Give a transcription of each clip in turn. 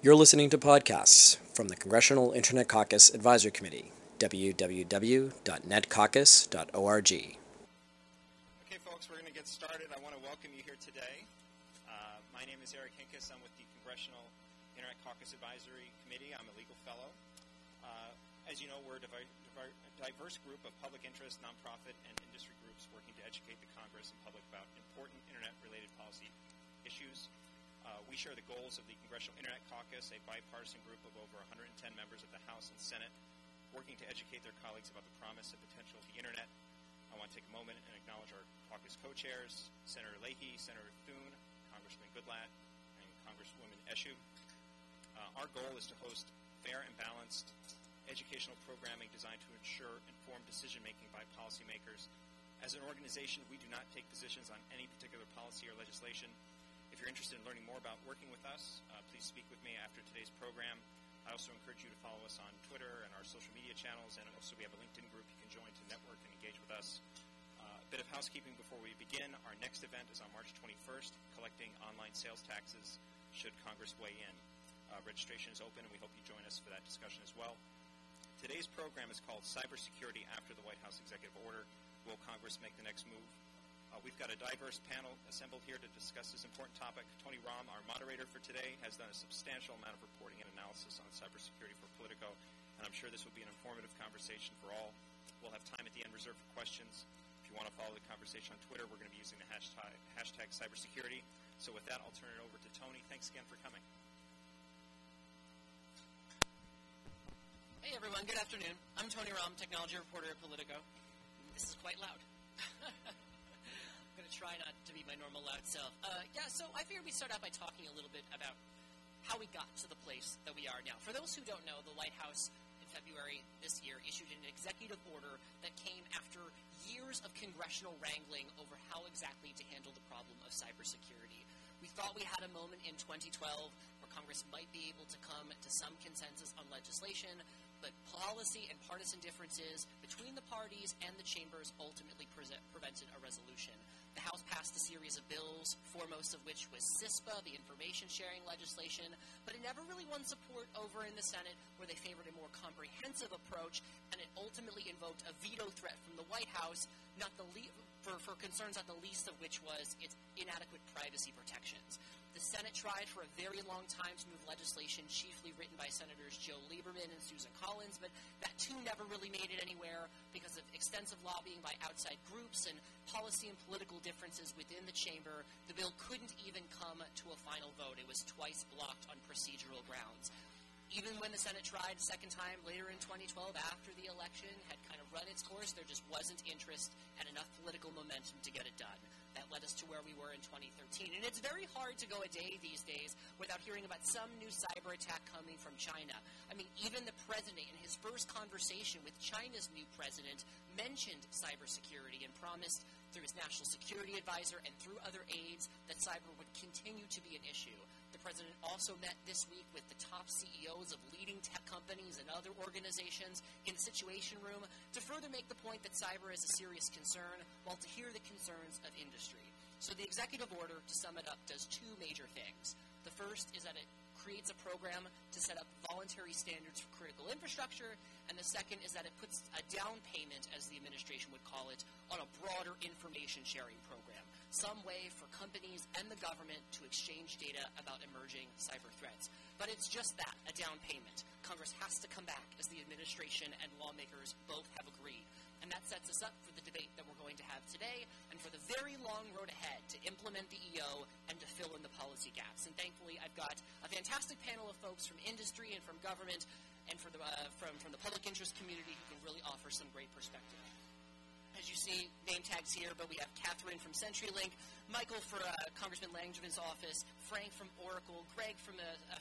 You're listening to podcasts from the Congressional Internet Caucus Advisory Committee, www.netcaucus.org. Okay, folks, we're going to get started. I want to welcome you here today. My name is Eric Hinkes. I'm with the Congressional Internet Caucus Advisory Committee. I'm a legal fellow. As you know, we're a diverse group of public interest, nonprofit, and industry groups working to educate the Congress and public about important Internet-related policy issues. We share the goals of the Congressional Internet Caucus, a bipartisan group of over 110 members of the House and Senate, working to educate their colleagues about the promise and potential of the Internet. I want to take a moment and acknowledge our caucus co-chairs, Senator Leahy, Senator Thune, Congressman Goodlatte, and Congresswoman Eshoo. Our goal is to host fair and balanced educational programming designed to ensure informed decision-making by policymakers. As an organization, we do not take positions on any particular policy or legislation. If you're interested in learning more about working with us, please speak with me after today's program. I also encourage you to follow us on Twitter and our social media channels, and also we have a LinkedIn group you can join to network and engage with us. A bit of housekeeping before we begin. Our next event is on March 21st, collecting online sales taxes should Congress weigh in. Registration is open, and we hope you join us for that discussion as well. Today's program is called Cybersecurity After the White House Executive Order. Will Congress make the next move? We've got a diverse panel assembled here to discuss this important topic. Tony Rahm, our moderator for today, has done a substantial amount of reporting and analysis on cybersecurity for Politico, and I'm sure this will be an informative conversation for all. We'll have time at the end reserved for questions. If you want to follow the conversation on Twitter, we're going to be using the hashtag cybersecurity. So with that, I'll turn it over to Tony. Thanks again for coming. Hey everyone, good afternoon. I'm Tony Rahm, technology reporter at Politico. This is quite loud. I'm going to try not to be my normal loud self. So I figured we'd start out by talking a little bit about how we got to the place that we are now. For those who don't know, the White House in February this year issued an executive order that came after years of congressional wrangling over how exactly to handle the problem of cybersecurity. We thought we had a moment in 2012 where Congress might be able to come to some consensus on legislation, but policy and partisan differences between the parties and the chambers ultimately prevented a resolution. The House passed a series of bills, foremost of which was CISPA, the information sharing legislation, but it never really won support over in the Senate, where they favored a more comprehensive approach, and it ultimately invoked a veto threat from the White House, for concerns not the least of which was its inadequate privacy protections. The Senate tried for a very long time to move legislation chiefly written by Senators Joe Lieberman and Susan Collins, but that too never really made it anywhere because of extensive lobbying by outside groups and policy and political differences within the chamber. The bill couldn't even come to a final vote. It was twice blocked on procedural grounds. Even when the Senate tried a second time later in 2012 after the election had kind of run its course, there just wasn't interest and enough political momentum to get it done. That led us to where we were in 2013. And it's very hard to go a day these days without hearing about some new cyber attack coming from China. I mean, even the president in his first conversation with China's new president mentioned cybersecurity and promised through his national security advisor and through other aides that cyber would continue to be an issue. The president also met this week with the top CEOs of leading tech companies and other organizations in the Situation Room to further make the point that cyber is a serious concern, while to hear the concerns of industry. So the executive order, to sum it up, does two major things. The first is that it creates a program to set up voluntary standards for critical infrastructure, and the second is that it puts a down payment, as the administration would call it, on a broader information sharing program, some way for companies and the government to exchange data about emerging cyber threats. But it's just that, a down payment. Congress has to come back, as the administration and lawmakers both have agreed. And that sets us up for the debate that we're going to have today and for the very long road ahead to implement the EO and to fill in the policy gaps. And thankfully, I've got a fantastic panel of folks from industry and from government and from the public interest community who can really offer some great perspective. As you see, name tags here, but we have Catherine from CenturyLink, Michael for Congressman Langevin office, Frank from Oracle, Greg from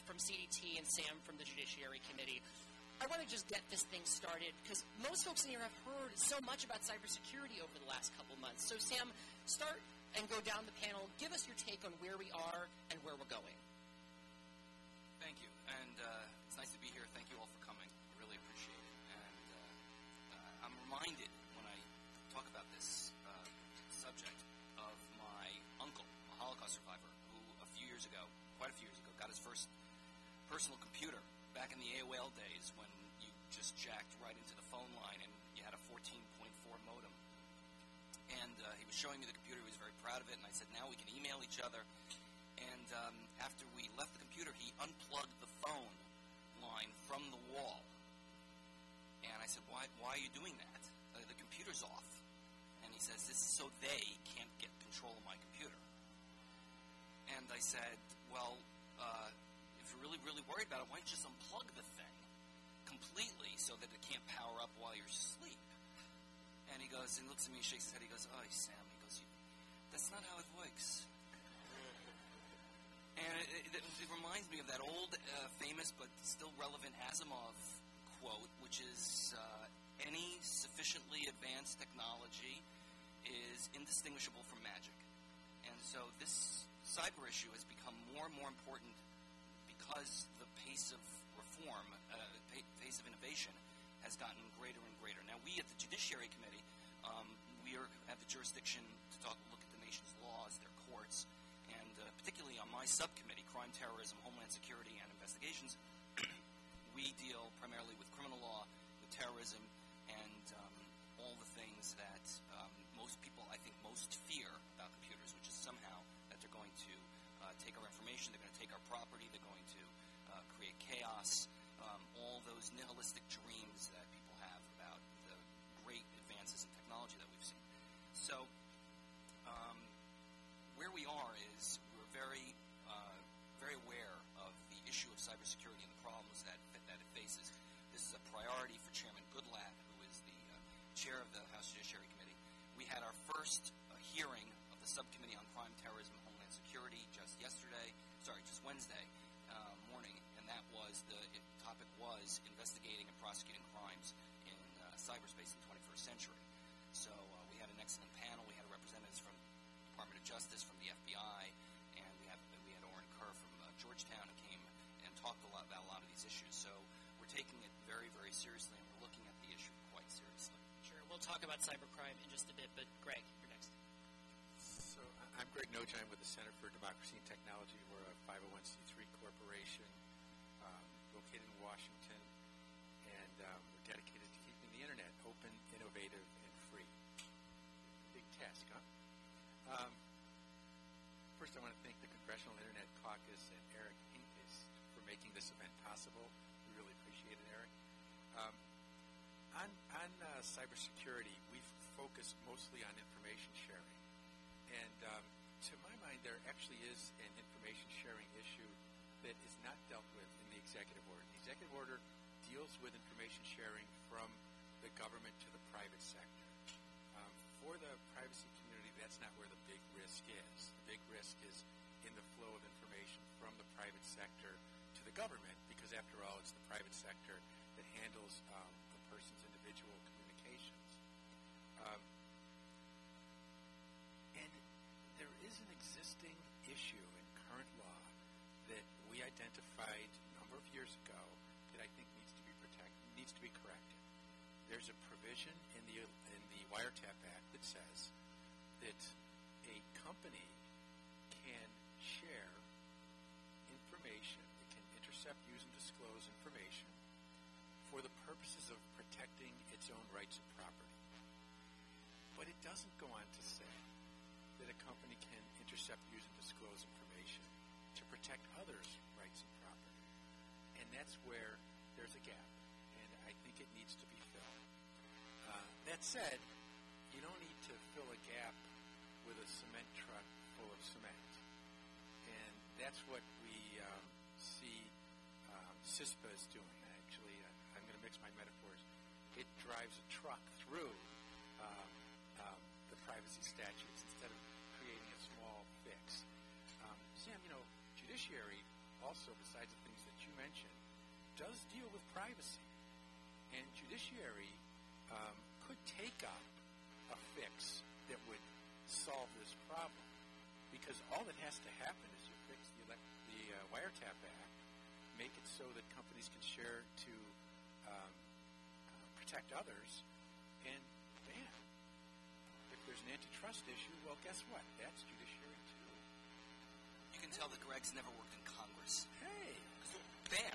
CDT, and Sam from the Judiciary Committee. I want to just get this thing started because most folks in here have heard so much about cybersecurity over the last couple months. So Sam, start and go down the panel. Give us your take on where we are and where we're going. Thank you, and it's nice to be here. Thank you all for coming. I really appreciate it. And I'm reminded when I talk about this subject of my uncle, a Holocaust survivor, who quite a few years ago, got his first personal computer back in the AOL days when you just jacked right into the phone line and you had a 14.4 modem. And he was showing me the computer. He was very proud of it. And I said, now we can email each other. And after we left the computer, he unplugged the phone line from the wall. And I said, why are you doing that? The computer's off. And he says, this is so they can't get control of my computer. And I said, well, if you're really, really worried about it, why don't you just unplug the thing completely so that it can't power up while you're asleep? And he goes, and looks at me and shakes his head. He goes, oh, Sam, he goes, that's not how it works. And it reminds me of that old, famous but still relevant Asimov quote, which is, any sufficiently advanced technology is indistinguishable from magic. And so this cyber issue has become more and more important because the pace of reform, pace of innovation has gotten greater and greater. Now, we at the Judiciary Committee, have the jurisdiction to look at the nation's laws, their courts, and particularly on my subcommittee, Crime, Terrorism, Homeland Security, and Investigations, we deal primarily with criminal law, with terrorism, and all the things that most people, I think, most fear about computers, which is somehow that they're going to take our information, they're going to take our property, they're going to create chaos, all those nihilistic dreams that people have about the great advances in technology that we've seen. So where we are is we're very aware of the issue of cybersecurity and the problems that it faces. This is a priority for Chairman Goodlatte, who is the chair of the House Judiciary Committee. We had our first hearing of the Subcommittee on Crime, Terrorism, and Homeland Security just Wednesday morning, and that was the topic was investigating and prosecuting crimes in cyberspace in the 21st century. So we had an excellent panel. We had representatives from the Department of Justice, from the FBI, and we had Oren Kerr from Georgetown who came and talked about a lot of these issues. So we're taking it very, very seriously, and we're looking at the issue quite seriously. Sure. We'll talk about cybercrime in just a bit, but Greg, you're next. So I'm Greg Noche. I'm with the Center for Democracy and Technology. We're a 501c3 corporation located in Washington, and we're dedicated to keeping the internet open, innovative, and free. Big task, huh? First, I want to thank the Congressional Internet Caucus and Eric Hinkes for making this event possible. We really appreciate it, Eric. On cybersecurity, we've focused mostly on information sharing. And to my mind, there actually is an information sharing issue that is not dealt with in the executive order. The executive order deals with information sharing from the government to the private sector. For the privacy community, that's not where the big risk is. The big risk is in the flow of information from the private sector to the government, because after all, it's the private sector that handles a person's individual communications. And there is an existing issue in current law that we identified a number of years ago that I think needs to be corrected. There's a provision in the Wiretap Act that says that a company can share information, it can intercept, use, and disclose information for the purposes of protecting its own rights and property. But it doesn't go on to say that a company can intercept, use, and disclose information to protect others' rights and property. And that's where there's a gap, and I think it needs to be filled. That said, you don't need to fill a gap with a cement truck full of cement. And that's what we see CISPA is doing. Actually, I'm going to mix my metaphors. It drives a truck through the privacy statutes instead of creating a small fix. Sam, judiciary also, besides the things that you mentioned, does deal with privacy. And judiciary could take up a fix that would solve this problem, because all that has to happen is you fix the Wiretap Act, make it so that companies can share to protect others, and bam. If there's an antitrust issue, well, guess what? That's judiciary too. You can tell that Greg's never worked in Congress. Hey! Bam!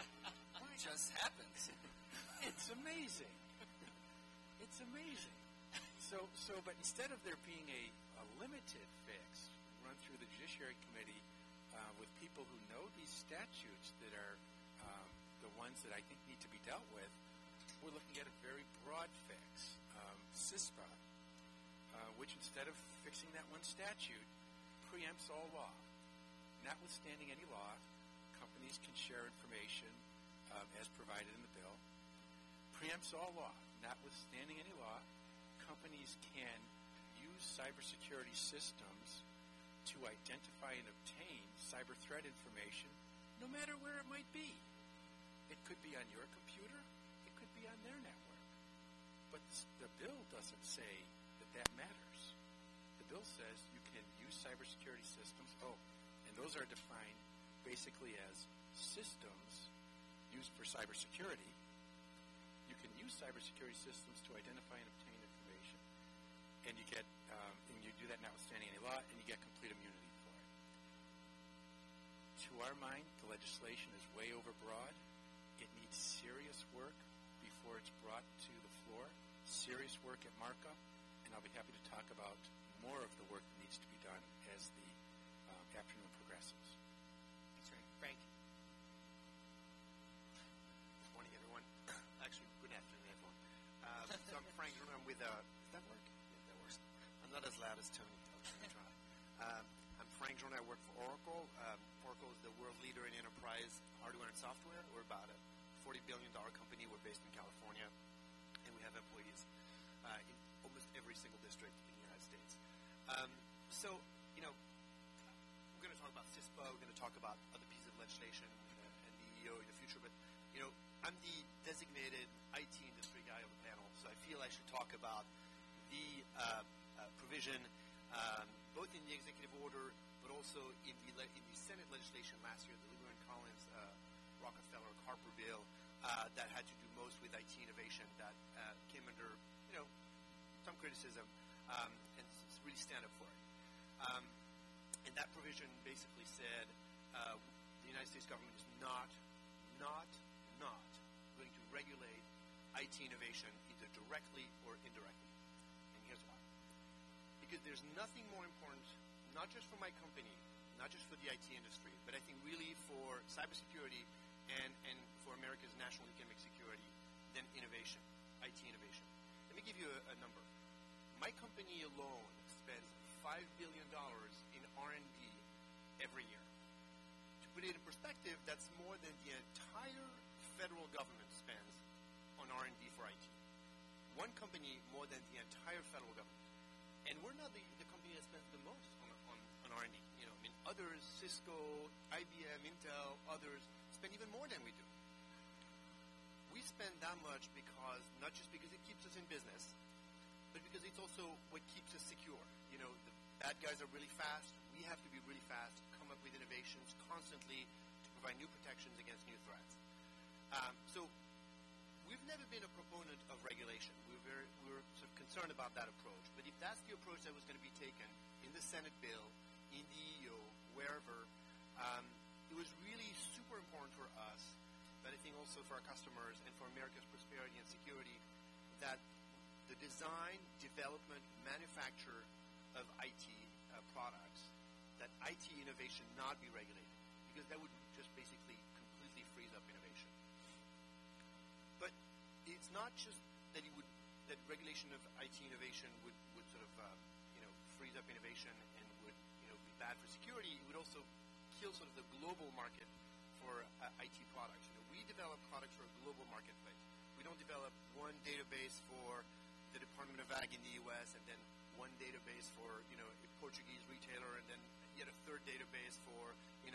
happens. It's amazing. It's amazing. But instead of there being a limited fix run through the Judiciary Committee with people who know these statutes that are the ones that I think need to be dealt with, we're looking at a very broad fix, CISPA, which instead of fixing that one statute, preempts all law. Notwithstanding any law, companies can share information as provided in the bill. Preempts all law. Notwithstanding any law, companies can use cybersecurity systems to identify and obtain cyber threat information no matter where it might be. It could be on your computer. It could be on their network. But the bill doesn't say that matters. The bill says you can use cybersecurity systems. Oh, and those are defined basically as systems used for cybersecurity. You can use cybersecurity systems to identify and obtain information, and you get, and you do that notwithstanding any law, and you get complete immunity for it. To our mind, the legislation is way overbroad. It needs serious work before it's brought to the floor, serious work at markup, and I'll be happy to talk about more of the work that needs to be done as the afternoon progresses. That's right. Frank. Good morning, everyone. Actually, good afternoon, everyone. So I'm Frank Gruner. I'm with, does that work? Yeah, that works. I'm not as loud as Tony. I'll try. I'm Frank Gruner. I work for Oracle. Oracle is the world leader in enterprise hardware and software. We're about a $40 billion company. We're based in California, and we have employees in almost every single district in the United States. We're going to talk about CISPA. We're going to talk about other pieces of legislation and the EEO in the future. But, I'm the designated IT industry guy on the panel, so I feel I should talk about the provision, both in the executive order, but also in the Senate legislation last year, the Lieberman Collins Rockefeller Harper bill, that had to do most with IT innovation, that came under some criticism, and really stand up for it. And that provision basically said the United States government is not going to regulate IT innovation either directly or indirectly. And here's why. Because there's nothing more important, not just for my company, not just for the IT industry, but I think really for cybersecurity and for America's national economic security than innovation, IT innovation. Let me give you a number. My company alone spends $5 billion in R&D every year. To put it in perspective, that's more than the entire federal government spends on R&D for IT. One company more than the entire federal government. And we're not the company that spends the most on R&D. Others, Cisco, IBM, Intel, others, spend even more than we do. We spend that much because, not just because it keeps us in business, but because it's also what keeps us secure. The bad guys are really fast. We have to be really fast, come up with innovations constantly to provide new protections against new threats. So we've never been a proponent of regulation. We're sort of concerned about that approach. But if that's the approach that was going to be taken in the Senate bill, in the EEO, wherever, it was really super important for us, but I think also for our customers and for America's prosperity and security, that the design, development, manufacture of IT products, that IT innovation not be regulated, because that would just basically completely freeze up innovation. But it's not just that that regulation of IT innovation would sort of freeze up innovation and would be bad for security. It would also kill sort of the global market for IT products. We develop products for a global marketplace. We don't develop one database for the Department of Ag in the U.S. and then one database for a Portuguese retailer and then yet a third database for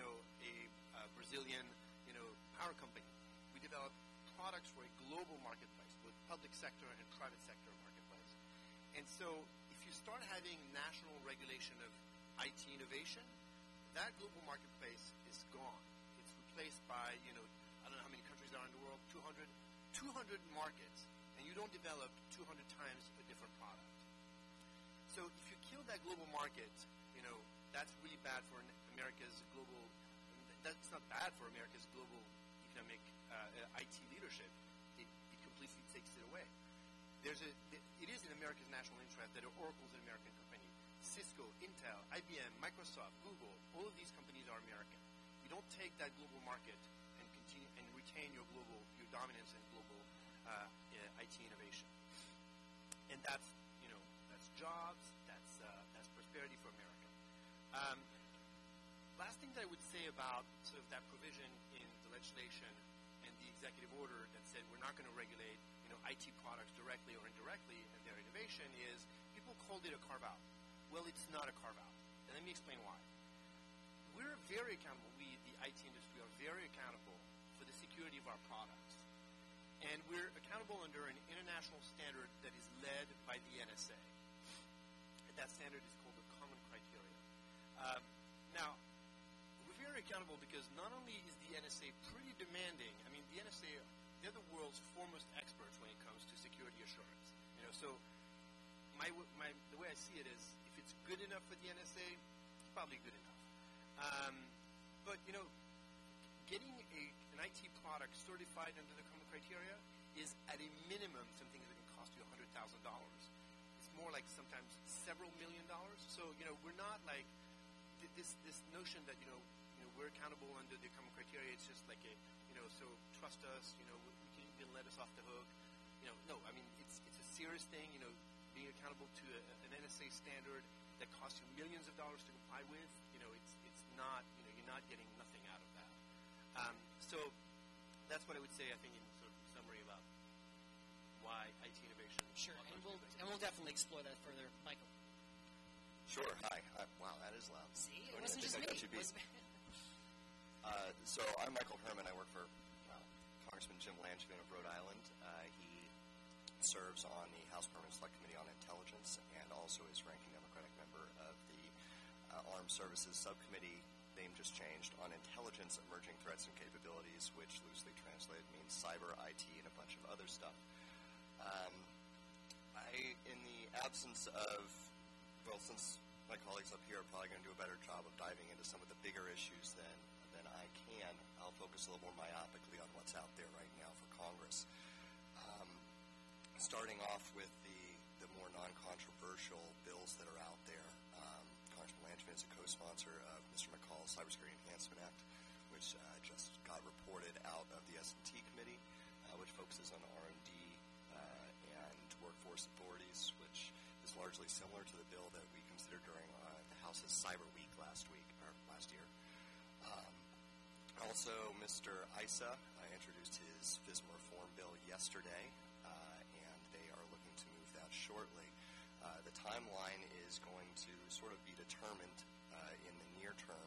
a Brazilian power company. We develop products for a global marketplace, both public sector and private sector marketplace. And so if you start having national regulation of IT innovation, that global marketplace is gone. It's replaced by, I don't know how many countries there are in the world, 200 markets, and you don't develop 200 times a different product. So if you kill that global market, that's really bad for America's global, that's not bad for America's global economic IT leadership. it is in America's national interest that Oracle is an American company. Cisco, Intel, IBM, Microsoft, Google, all of these companies are American. You don't take that global market and continue and retain your dominance in global IT innovation. And that's jobs, that's prosperity for America. Last thing that I would say about sort of that provision in the legislation and the executive order that said we're not going to regulate IT products directly or indirectly and their innovation is people called it a carve-out. Well, it's not a carve-out. And let me explain why. We're very accountable. We, the IT industry, are very accountable for the security of our products. And we're accountable under an international standard that is led by the NSA. And that standard is called the Common Criteria. Now, we're very accountable because not only is the NSA pretty demanding, I mean, the NSA, they're the world's foremost experts when it comes to security assurance. So the way I see it is, if it's good enough for the NSA, it's probably good enough. But getting an IT product certified under the Common Criteria is at a minimum something that can cost you $100,000. It's more like sometimes several $1 million. So we're not like this notion that we're accountable under the Common Criteria. It's just like so trust us. You can even let us off the hook. No, I mean it's a serious thing. Being accountable to an NSA standard that costs you millions of dollars to comply with. It's not. You're not getting nothing out of that. So that's what I would say. I think in sort of summary about why IT innovation. Sure, and we'll definitely explore that further, Michael. Sure. Hi. Wow, that is loud. See, it wasn't just me. So I'm Michael Herman. I work for Congressman Jim Langevin of Rhode Island. He serves on the House Permanent Select Committee on Intelligence and also is ranking Democratic member of the Armed Services Subcommittee. Name just changed, on Intelligence, Emerging Threats and Capabilities, which loosely translated means cyber, IT, and a bunch of other stuff. In the absence of, since my colleagues up here are probably going to do a better job of diving into some of the bigger issues than I can, I'll focus a little more myopically on what's out there right now for Congress. Starting off with the more non-controversial bills that are out there. Congressman Langevin is a co-sponsor of Mr. McCall's Cybersecurity Enhancement Act, which just got reported out of the S&T committee, which focuses on R&D and workforce authorities, which is largely similar to the bill that we considered during the House's Cyber Week last year. Also, Mr. Issa introduced his FISMA reform bill yesterday, and they are looking to move that shortly. The timeline is going to sort of be determined in the near term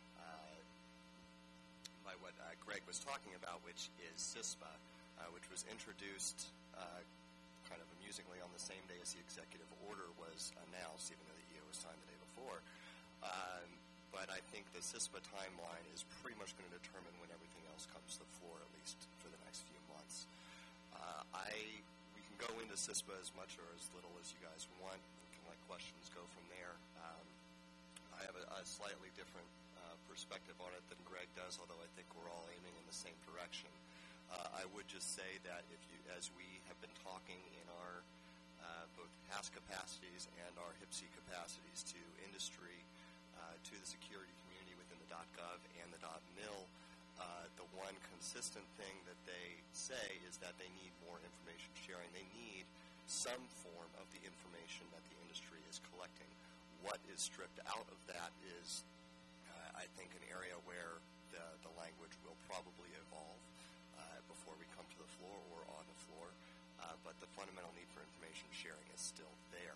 by what Greg was talking about, which is CISPA, which was introduced kind of amusingly on the same day as the executive order was announced, even though the EO was signed the day before. But I think the CISPA timeline is pretty much going to determine when everything else comes to the floor, at least for the next few months. We can go into CISPA as much or as little as you guys want. We can let questions go from there. I have a slightly different perspective on it than Greg does, although I think we're all aiming in the same direction. I would just say that as we have been talking in our both HAS capacities and our HPSI capacities to industry, to the security community within the .gov and the .mil, the one consistent thing that they say is that they need more information sharing. They need some form of the information that the industry is collecting. What is stripped out of that is, I think, an area where the language will probably evolve before we come to the floor or on the floor. But the fundamental need for information sharing is still there.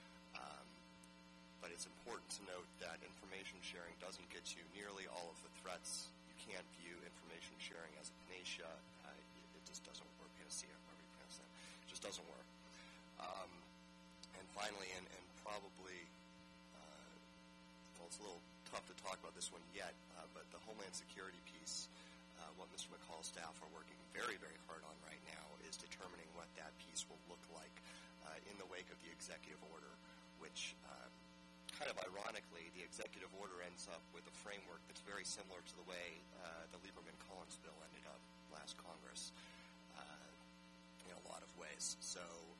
But it's important to note that information sharing doesn't get you nearly all of the threats. You can't view information sharing as a panacea. It just doesn't work. Panacea, however you pronounce that. It just doesn't work. And finally, and probably, it's a little tough to talk about this one yet, but the Homeland Security piece, what Mr. McCall's staff are working very, very hard on right now is determining what that piece will look like in the wake of the executive order, which kind of ironically, the executive order ends up with a framework that's very similar to the way the Lieberman-Collins bill ended up last Congress in a lot of ways. So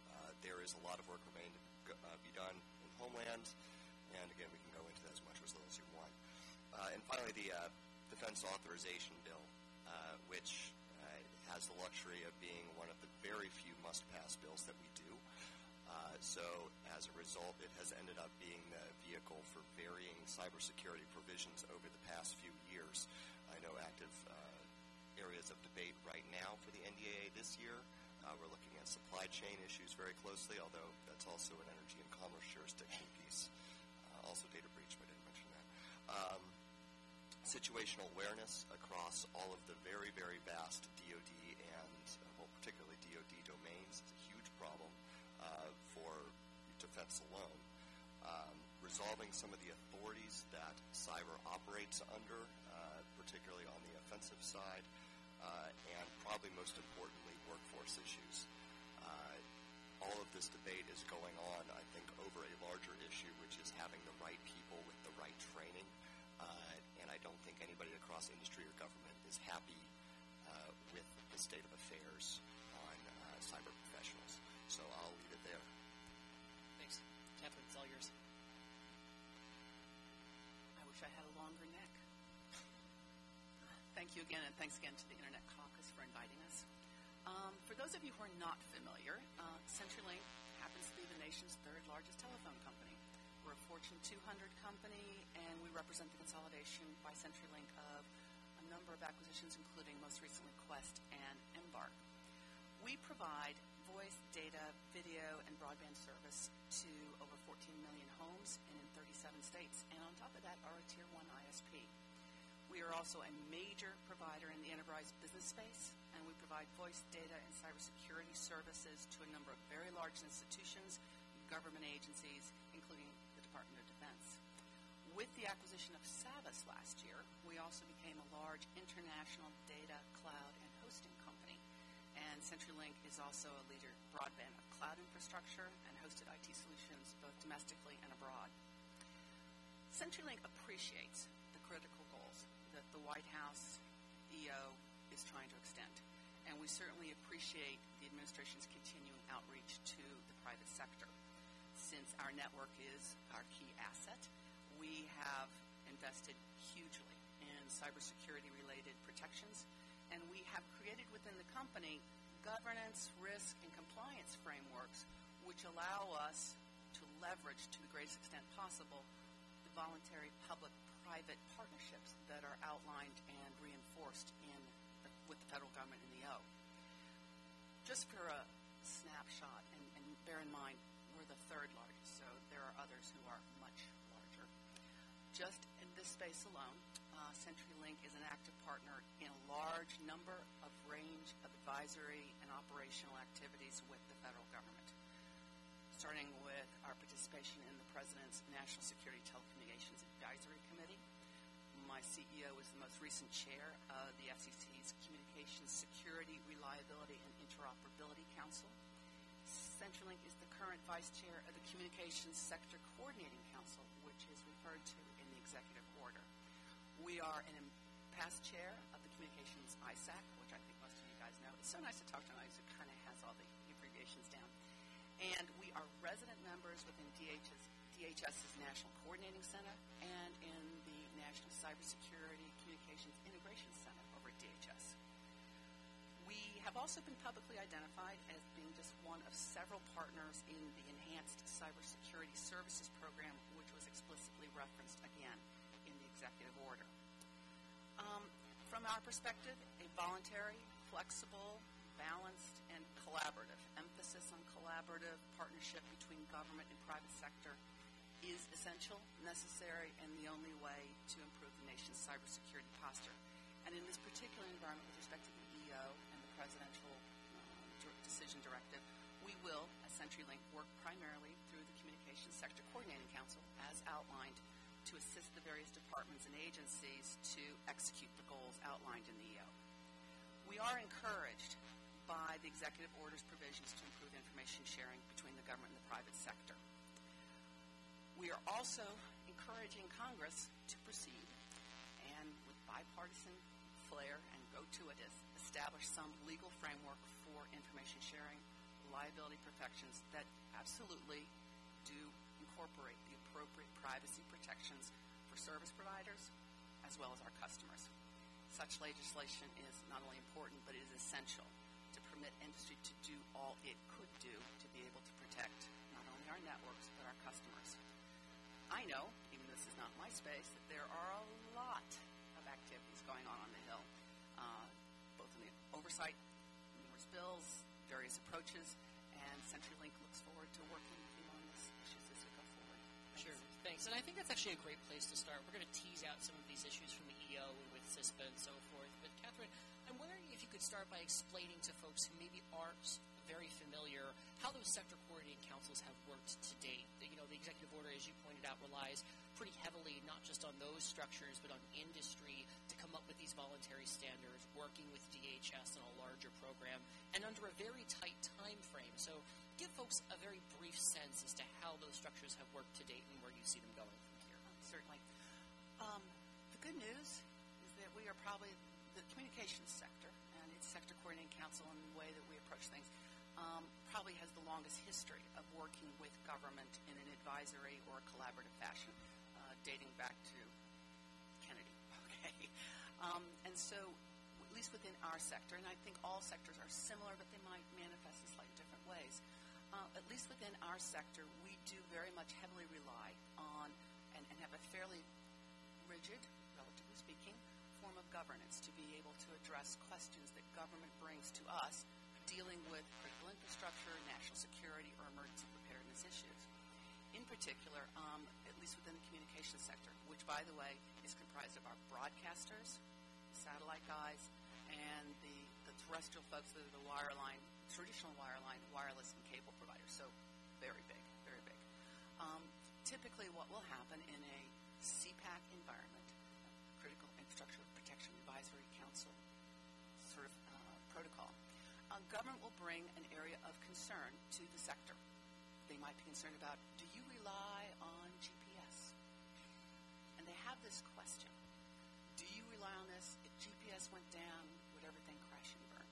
there is a lot of work remaining to be done in Homeland, and again, we can go into that as much or as little as you want. And finally, the Defense Authorization Bill, which has the luxury of being one of the very few must-pass bills that we do. So as a result, it has ended up being the vehicle for varying cybersecurity provisions over the past few years. I know active areas of debate right now for the NDAA this year. We're looking at supply chain issues very closely, although that's also an energy and commerce jurisdiction piece. Also data breach, but I didn't mention that. Situational awareness across all of the very, very vast DoD and well, particularly DoD domains is a huge problem for defense alone. Resolving some of the authorities that cyber operates under, particularly on the offensive side, and probably most importantly, workforce issues. All of this debate is going on, I think, over a larger issue, which is having the right people with the right training. And I don't think anybody across industry or government is happy with the state of affairs on cyber professionals. So I'll leave it there. Thanks. Catherine, it's all yours. I wish I had a longer neck. Thank you again, and thanks again to the Internet Caucus for inviting us. For those of you who are not familiar, CenturyLink happens to be the nation's third largest telephone company. We're a Fortune 200 company, and we represent the consolidation by CenturyLink of a number of acquisitions, including most recently Quest and Embark. We provide voice, data, video, and broadband service to over 14 million homes and in 37 states, and on top of that are a Tier 1 ISP. We are also a major provider in the enterprise business space, and we provide voice, data, and cybersecurity services to a number of very large institutions, government agencies, including the Department of Defense. With the acquisition of Savvis last year, we also became a large international data, cloud, and hosting company. And CenturyLink is also a leader in broadband of cloud infrastructure and hosted IT solutions both domestically and abroad. CenturyLink appreciates the critical goals that the White House EO is trying to extend. And we certainly appreciate the administration's continuing outreach to the private sector. Since our network is our key asset, we have invested hugely in cybersecurity-related protections, and we have created within the company governance, risk, and compliance frameworks which allow us to leverage to the greatest extent possible the voluntary public-private partnerships that are outlined and reinforced with the federal government and the O. Just for a snapshot, and bear in mind, we're the third largest, so there are others who are much larger. Just in this space alone, CenturyLink is an active partner in a large number of range of advisory and operational activities with the federal government, starting with our participation in the President's National Security Telecommunications Advisory Committee. My CEO is the most recent chair of the FCC's Communications Security, Reliability, and Interoperability Council. CenturyLink is the current vice chair of the Communications Sector Coordinating Council, which is referred to in the executive order. We are an past chair of the Communications ISAC, which I think most of you guys know. It's so nice to talk to somebody who kind of has all the abbreviations down. And we are resident members within DHS's National Coordinating Center and in the National Cybersecurity Communications Integration Center over at DHS. We have also been publicly identified as being just one of several partners in the Enhanced Cybersecurity Services Program, which was explicitly referenced again in the executive order. From our perspective, a voluntary, flexible, balanced, and collaborative emphasis on collaborative partnership between government and private sector is essential, necessary, and the only way to improve the nation's cybersecurity posture. And in this particular environment, with respect to the EO and the presidential decision directive, we will, as CenturyLink, work primarily through the Communications Sector Coordinating Council, as outlined, to assist the various departments and agencies to execute the goals outlined in the EO. We are encouraged by the executive order's provisions to improve information sharing between the government and the private sector. We are also encouraging Congress to proceed and, with bipartisan flair and go-to-itis, establish some legal framework for information sharing liability protections that absolutely do incorporate the appropriate privacy protections for service providers as well as our customers. Such legislation is not only important, but it is essential to permit industry to do all it could do to be able to protect not only our networks, but our customers. I know, even though this is not my space, that there are a lot of activities going on the Hill, both in the oversight, numerous bills, various approaches, and CenturyLink looks forward to working with you on these issues as we go forward. Sure, thanks. And I think that's actually a great place to start. We're going to tease out some of these issues from the EO with CISPA and so forth. But Catherine, I'm wondering if you could start by explaining to folks who maybe aren't very familiar how those sector coordinating councils have worked to date. You know, the executive order, as you pointed out, relies pretty heavily not just on those structures, but on industry to come up with these voluntary standards, working with DHS on a larger program, and under a very tight time frame. So give folks a very brief sense as to how those structures have worked to date and where you see them going from here. Certainly. The good news is that we are probably the communications sector, and its sector coordinating council and the way that we approach things probably has the longest history of working with government in an advisory or collaborative fashion, dating back to Kennedy. Okay, and so at least within our sector, and I think all sectors are similar, but they might manifest in slightly different ways. At least within our sector, we do very much heavily rely on and have a fairly rigid, relatively speaking, form of governance to be able to address questions that government brings to us dealing with critical infrastructure, national security, or emergency preparedness issues. In particular, at least within the communications sector, which, by the way, is comprised of our broadcasters, satellite guys, and the terrestrial folks that are the wireline, traditional wireline, wireless, and cable providers. So very big, very big. Typically what will happen in a CPAC environment, Critical Infrastructure Protection Advisory Council sort of protocol, government will bring an area of concern to the sector. They might be concerned about, do you rely on GPS? And they have this question. Do you rely on this? If GPS went down, would everything crash and burn?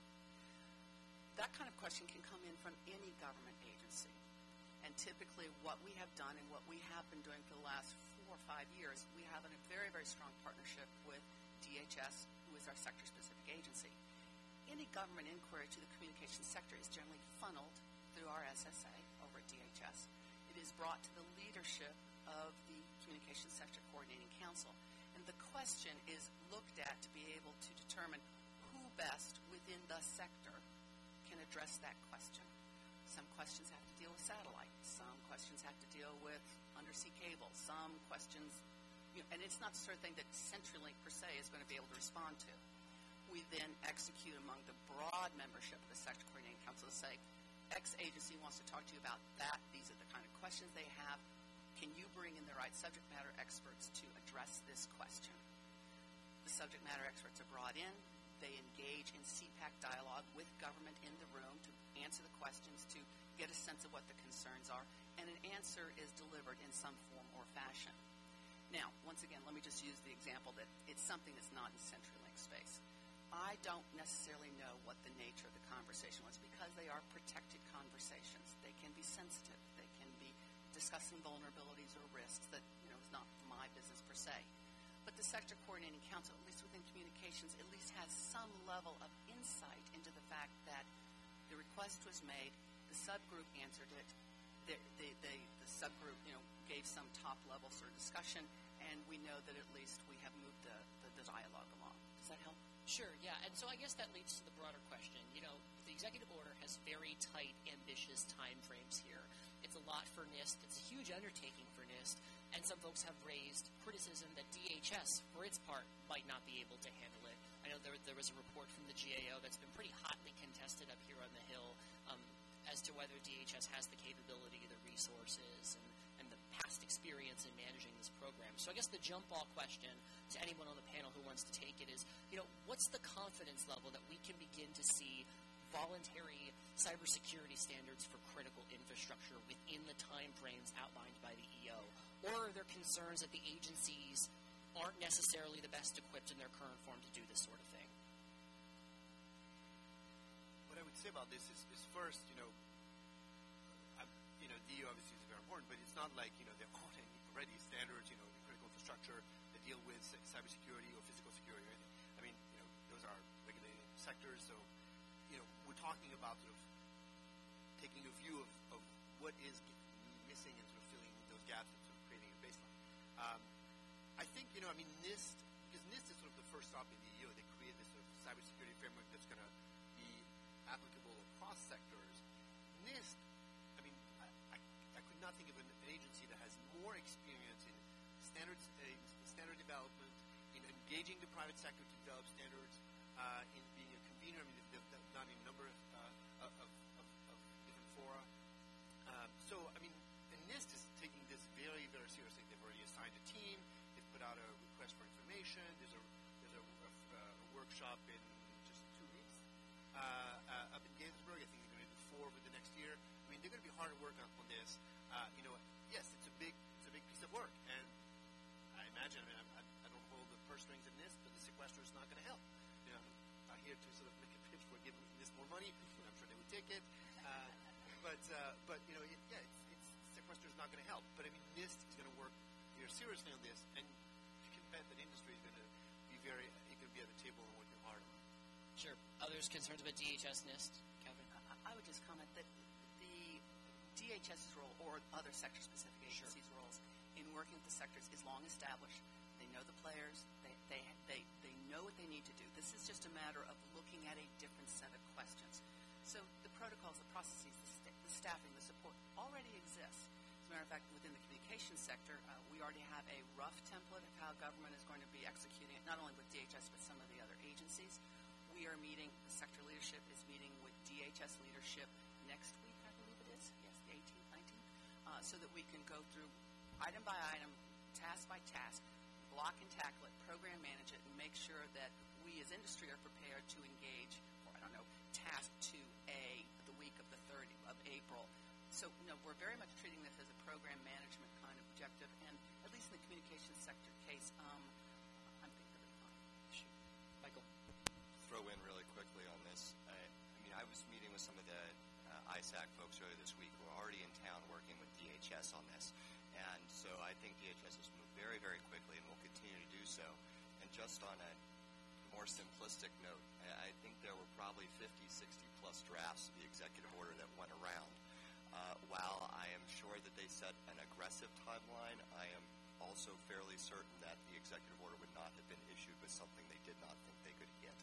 That kind of question can come in from any government agency. And typically what we have done and what we have been doing for the last 4 or 5 years, we have a very, very strong partnership with DHS, who is our sector-specific agency. Any government inquiry to the communications sector is generally funneled through our SSA over at DHS. It is brought to the leadership of the Communications Sector Coordinating Council. And the question is looked at to be able to determine who best within the sector can address that question. Some questions have to deal with satellite. Some questions have to deal with undersea cable. Some questions, and it's not the sort of thing that CenturyLink per se is going to be able to respond to. We then execute among the broad membership of the Sector Coordinating Council to say, X agency wants to talk to you about that. These are the kind of questions they have. Can you bring in the right subject matter experts to address this question? The subject matter experts are brought in. They engage in CPAC dialogue with government in the room to answer the questions, to get a sense of what the concerns are, and an answer is delivered in some form or fashion. Now, once again, let me just use the example that it's something that's not in CenturyLink space. I don't necessarily know what the nature of the conversation was because they are protected conversations. They can be sensitive. They can be discussing vulnerabilities or risks that is not my business per se. But the Sector Coordinating Council, at least within communications, at least has some level of insight into the fact that the request was made, the subgroup answered it, the subgroup gave some top-level sort of discussion, and we know that at least we have moved the dialogue along. Does that help? Sure, yeah. And so I guess that leads to the broader question. The executive order has very tight, ambitious time frames here. It's a lot for NIST. It's a huge undertaking for NIST. And some folks have raised criticism that DHS, for its part, might not be able to handle it. I know there was a report from the GAO that's been pretty hotly contested up here on the Hill as to whether DHS has the capability, the resources, and the past experience in managing this program. So I guess the jump-ball question to anyone on the panel who wants to take it is, what's the confidence level that we can begin to see voluntary cybersecurity standards for critical infrastructure within the time frames outlined by the EO? Or are there concerns that the agencies aren't necessarily the best equipped in their current form to do this sort of thing? What I would say about this is first, DEO obviously is very important, but it's not like, there aren't any already standards, critical infrastructure that deal with cybersecurity or physical security or anything. I mean, those are regulated sectors, so, we're talking about sort of taking a view of what is missing and sort of filling those gaps and sort of creating a baseline. I think, NIST, because NIST is sort of the first stop in the EU, they create this sort of cybersecurity framework that's going to be applicable across sectors. NIST, I could not think of an agency that has more experience in standard development, in engaging the private sector to develop standards, in being a convener. I mean, they've done a number of different fora. And NIST is taking this very, very seriously. They've already assigned a team. They've put out a request for information. There's a workshop in just 2 weeks up in Gaithersburg. I think they're going to do 4 over the next year. I mean, they're going to be hard at work on this. Yes, it's a big piece of work, and I imagine. I don't hold the purse strings in NIST, but the sequester is not going to help. I'm not here to sort of make a pitch for giving NIST more money. I'm sure they would take it. But sequester is not going to help. But NIST is going to work very seriously on this, and you can bet that industry is going to be at the table and working hard on it. Sure. Others concerned about DHS NIST? Kevin? I would just comment that the DHS's role, or other sector-specific agencies' roles, in working with the sectors is long established. They know the players. They know what they need to do. This is just a matter of looking at a different set of questions. So the protocols, the processes, the staffing, the support already exists. As a matter of fact, within the communications sector, we already have a rough template of how government is going to be executing it, not only with DHS but some of the other agencies. We are meeting, the sector leadership is meeting with DHS leadership next week, I believe it is. Yes, the 18th, 19th. So that we can go through item by item, task by task, block and tackle it, program manage it, and make sure that we as industry are prepared to engage for, task 2A the week of the 30th of April. So, we're very much treating this as a program management kind of objective, and at least in the communications sector case, I'm thinking of it fine. Michael? Throw in really quickly on this. I was meeting with some of the ISAC folks earlier this week who are already in town working with DHS on this. And so I think DHS has moved very, very quickly and will continue to do so. And just on a more simplistic note, I think there were probably 50, 60 plus drafts of the executive order that went around. While I am sure that they set an aggressive timeline, I am also fairly certain that the executive order would not have been issued with something they did not think they could hit.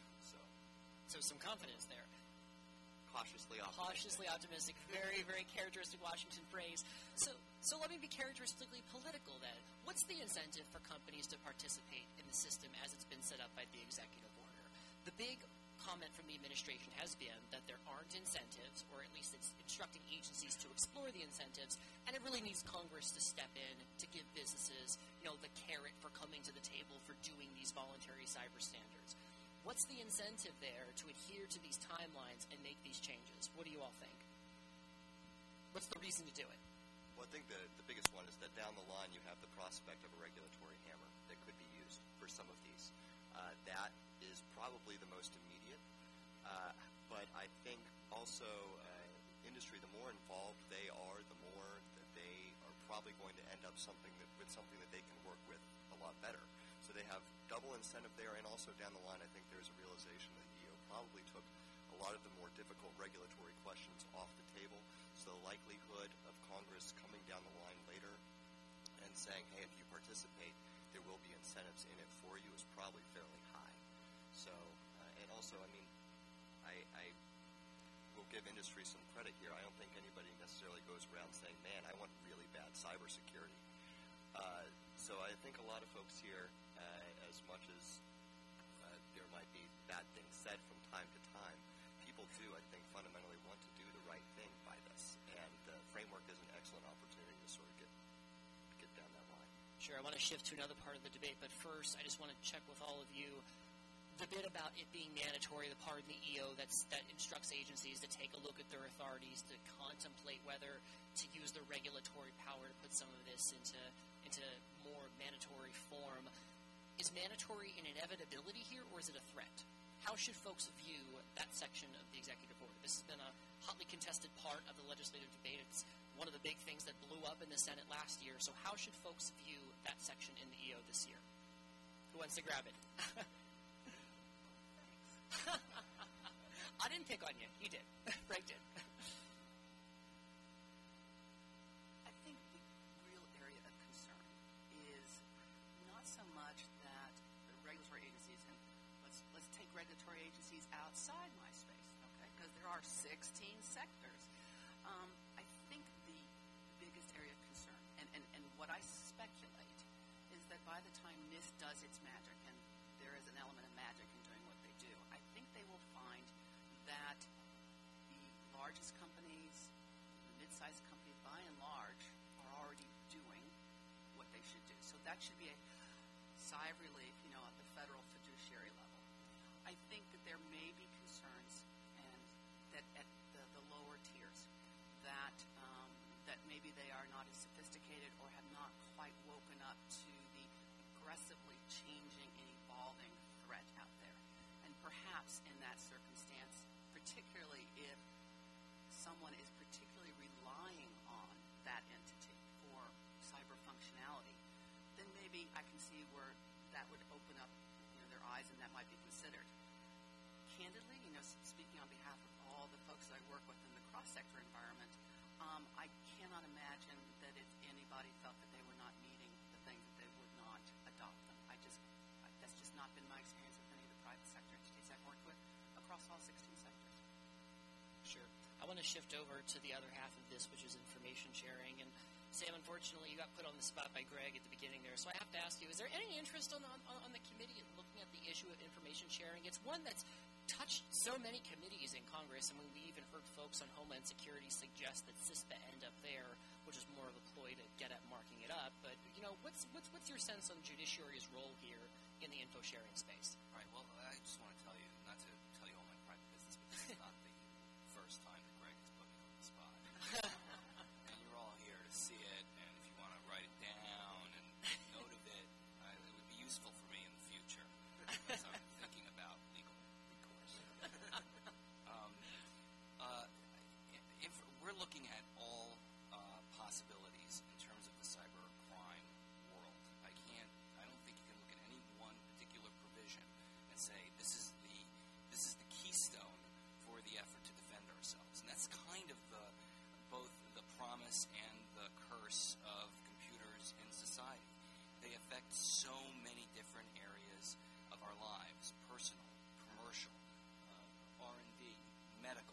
So some confidence there. Cautiously optimistic. Cautiously optimistic. Very, very characteristic Washington phrase. So let me be characteristically political then. What's the incentive for companies to participate in the system as it's been set up by the executive order? The big comment from the administration has been that there aren't incentives, or at least it's instructing agencies to explore the incentives, and it really needs Congress to step in to give businesses, the carrot for coming to the table for doing these voluntary cyber standards. What's the incentive there to adhere to these timelines and make these changes? What do you all think? What's the reason to do it? Well, I think the biggest one is that down the line you have the prospect of a regulatory hammer that could be used for some of these. That is probably the most immediate. But I think also industry, the more involved they are, the more that they are probably going to end up with something that they can work with a lot better. So they have double incentive there, and also down the line I think there's a realization that EO probably took a lot of the more difficult regulatory questions off the table. So the likelihood of Congress coming down the line later and saying, hey, if you participate, there will be incentives in it for you is probably fairly high. So, and also, I will give industry some credit here. I don't think anybody necessarily goes around saying, man, I want really bad cybersecurity. So I think a lot of folks here, as much as there might be bad things said from time to time, people do, I think, fundamentally want to do the right thing by this. And the framework is an excellent opportunity to sort of get down that line. Sure, I want to shift to another part of the debate, but first I just want to check with all of you the bit about it being mandatory, the part of the EO that instructs agencies to take a look at their authorities, to contemplate whether to use their regulatory power to put some of this into more mandatory form. Is mandatory an inevitability here, or is it a threat? How should folks view that section of the executive order? This has been a hotly contested part of the legislative debate. It's one of the big things that blew up in the Senate last year. So how should folks view that section in the EO this year? Who wants to grab it? I didn't pick on you. You did. Greg did. I think the real area of concern is not so much that the regulatory agencies, and let's take regulatory agencies outside my space, okay? Because there are 16 sectors. I think the biggest area of concern, and what I speculate, is that by the time NIST does its magic, and there is an element of magic in doing what they do, I think they will find that the largest companies, the mid-sized companies, by and large, are already doing what they should do. So that should be a sigh of relief, at the federal fiduciary level. I think that there may be concerns, and that at the lower tiers, that maybe they are not as sophisticated or have not quite woken up to the aggressively changing and evolving threat out there. And perhaps in that circumstance, particularly if someone is particularly relying on that entity for cyber functionality, then maybe I can see where that would open up their eyes, and that might be considered. Candidly, speaking on behalf of all the folks that I work with in the cross-sector environment, I cannot imagine that if anybody felt that they were not meeting the thing, that they would not adopt them. That's just not been my experience with any of the private sector entities I've worked with across all 16 sectors. Sure. I want to shift over to the other half of this, which is information sharing. And Sam, unfortunately, you got put on the spot by Greg at the beginning there, so I have to ask you, is there any interest on the committee in looking at the issue of information sharing? It's one that's touched so many committees in Congress, and we even heard folks on Homeland Security suggest that CISPA end up there, which is more of a ploy to get at marking it up. But, what's your sense on the judiciary's role here in the info sharing space? Right. Well, I just want to tell you, not to tell you all my private business, but this is not the first time that Greg has put me on the spot. And you're all here to see it, and if you want to write it down and make note of it, it would be useful for me in the future as I'm thinking about legal recourse. We're looking at all possibilities in terms of the cyber crime world. I don't think you can look at any one particular provision and say this is the keystone for the effort to defend ourselves. And that's kind of both the promise and the curse of computers in society. They affect so many different areas of our lives: personal, commercial, R&D, medical.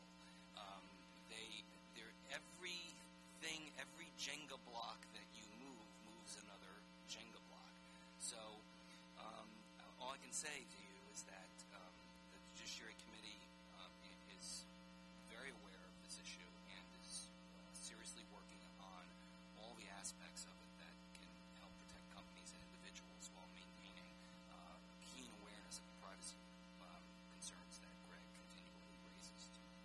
Every Jenga block that you move moves another Jenga block. So all I can say to you is that the Judiciary Committee is very aware of this issue and is seriously working on all the aspects of it that can help protect companies and individuals while maintaining keen awareness of the privacy concerns that Greg continually raises to me.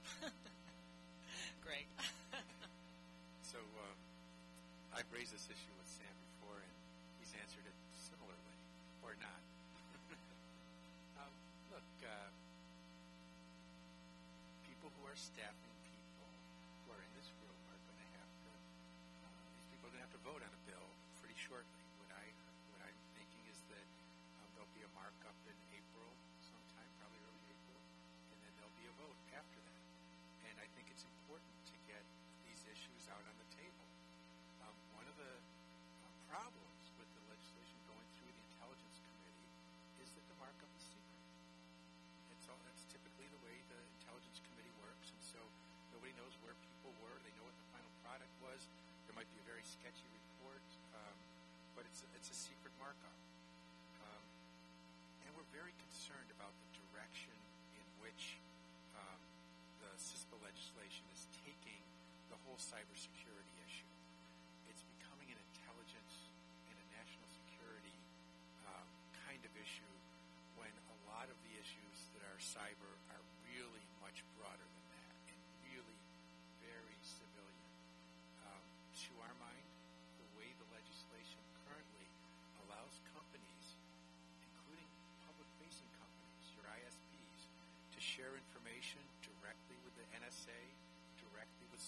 Greg. So I've raised this issue with Sam before, and he's answered it similarly, or not. Look, people who are staffing people who are in this room are going to have to. These people are going to have to vote on a bill pretty shortly. What I'm thinking is that there'll be a markup in April, sometime, probably early April, and then there'll be a vote after that. And I think it's important to get these issues out on the table. One of the problems with the legislation going through the Intelligence Committee is that the markup is secret. That's typically the way the Intelligence Committee works, and so nobody knows where people were. They know what the final product was. There might be a very sketchy report, but it's a secret markup. And we're very concerned about the direction in which the CISPA legislation is taking the whole cybersecurity issue. It's becoming an intelligence and a national security kind of issue when a lot of the issues that are cyber are really much broader than that and really very civilian. To our mind, the way the legislation currently allows companies, including public-facing companies, your ISPs, to share information directly with the NSA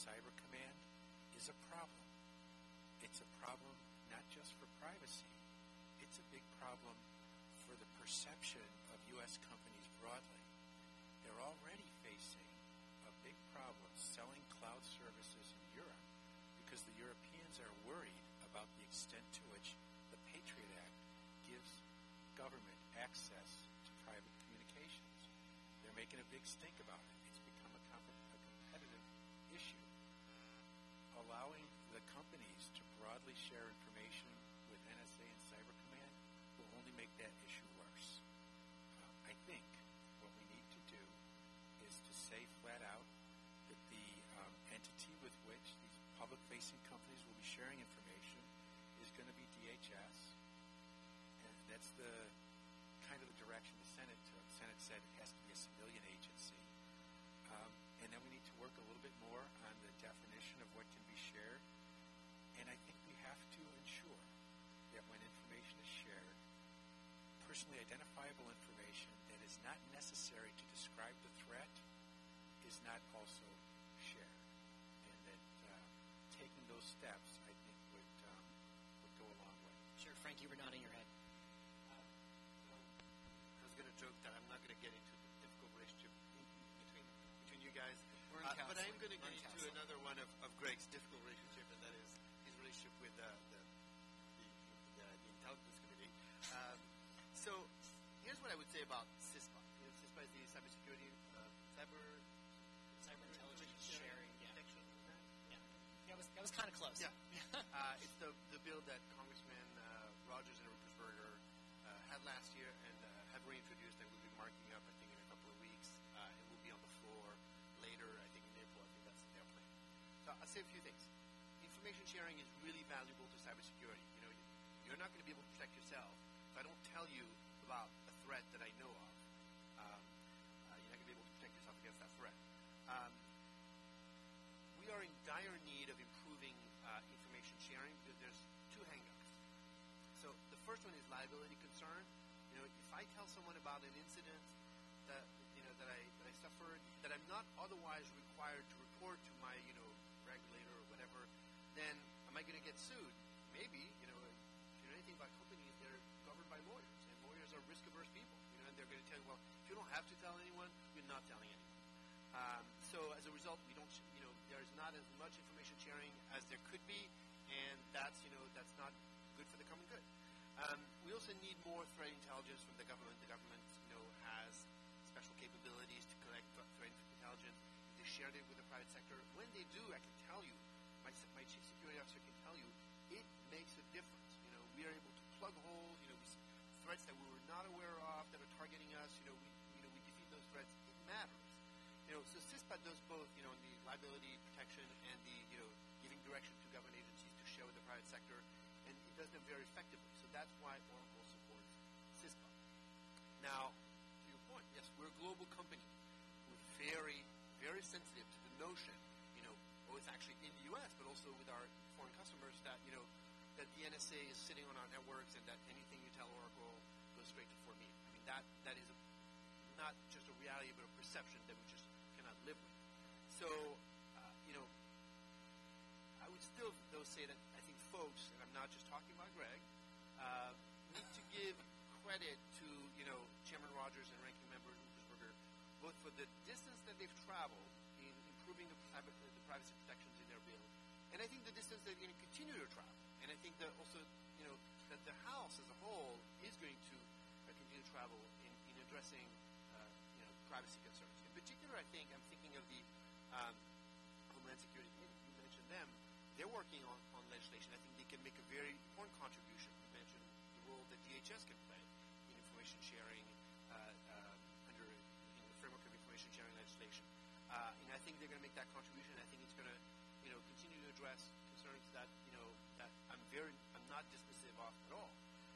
Cyber Command is a problem. It's a problem not just for privacy. It's a big problem for the perception of U.S. companies broadly. They're already facing a big problem selling cloud services in Europe because the Europeans are worried about the extent to which the Patriot Act gives government access to private communications. They're making a big stink about it. It's become a competitive issue. Allowing the companies to broadly share information with NSA and Cyber Command will only make that issue worse. I think what we need to do is to say flat out that the entity with which these public-facing companies will be sharing information is going to be DHS, and that's the kind of the direction the Senate took. The Senate said it has to be a civilian agency, and then we need to work a little bit more on the definition of what can be shared, and I think we have to ensure that when information is shared, personally identifiable information that is not necessary to describe the threat is not also shared, and that taking those steps, I think, would go a long way. Sure, Frank, you were nodding your head. I was going to joke that I'm not going to get into the difficult relationship between you guys. We're in But I'm counseling. going to We're get in into counseling. another one of Greg's difficult relationship, and that is his relationship with the intelligence community. So here's what I would say about CISPA. CISPA is the cybersecurity, cyber Intelligence sharing, yeah. protection. Yeah, that was kind of close. Yeah. It's the bill that Congressman Rogers and Ruppersberger had last year and have reintroduced, and will be marking up, I think, in a couple of weeks. It will be on the floor later, I think in April. I think that's their plan. So I'll say a few things. Information sharing is really valuable to cybersecurity. You're not going to be able to protect yourself if I don't tell you about a threat that I know of. You're not going to be able to protect yourself against that threat. We are in dire need of improving information sharing because there's two hang-ups. So the first one is liability concern. If I tell someone about an incident that I suffered that I'm not otherwise required to report to my regulator or whatever, then am I going to get sued? Maybe. If you know anything about companies, they're governed by lawyers, and lawyers are risk-averse people. And they're going to tell you, well, if you don't have to tell anyone, you're not telling anyone. So as a result, we don't. There's not as much information sharing as there could be, and that's not good for the common good. We also need more threat intelligence from the government. The government, has special capabilities to collect threat intelligence. They shared it with the private sector. When they do, I can tell you, my chief security officer can tell you, it makes a difference. We are able to plug holes. We see threats that we were not aware of that are targeting us. We defeat those threats. It matters. So CISPA does both, the liability protection and the, giving direction to government agencies to share with the private sector, and it does them very effectively. So that's why Oracle supports CISPA. Now, to your point, yes, we're a global company. We're very, very sensitive to the notion, it's actually in the U.S., but also with our foreign customers that, that the NSA is sitting on our networks and that anything you tell Oracle goes straight to Fort Meade. I mean, that is not just a reality, but a perception that we just cannot live with. So, I would still, though, say that I think folks, and I'm not just talking about Greg, need to give credit to, Chairman Rogers and Ranking Member Ruppersberger, both for the distance that they've traveled in improving the privacy protections in their bill, and I think the distance they're going to continue to travel. And I think that also, that the House as a whole is going to continue to travel in addressing, privacy concerns. In particular, I'm thinking of the Homeland Security Committee. You mentioned them. They're working on legislation. I think they can make a very important contribution. You mentioned the role that DHS can play in information sharing under the framework of information sharing legislation. And I think they're going to make that contribution. I think it's going to, continue to address concerns that, that I'm not dismissive of at all.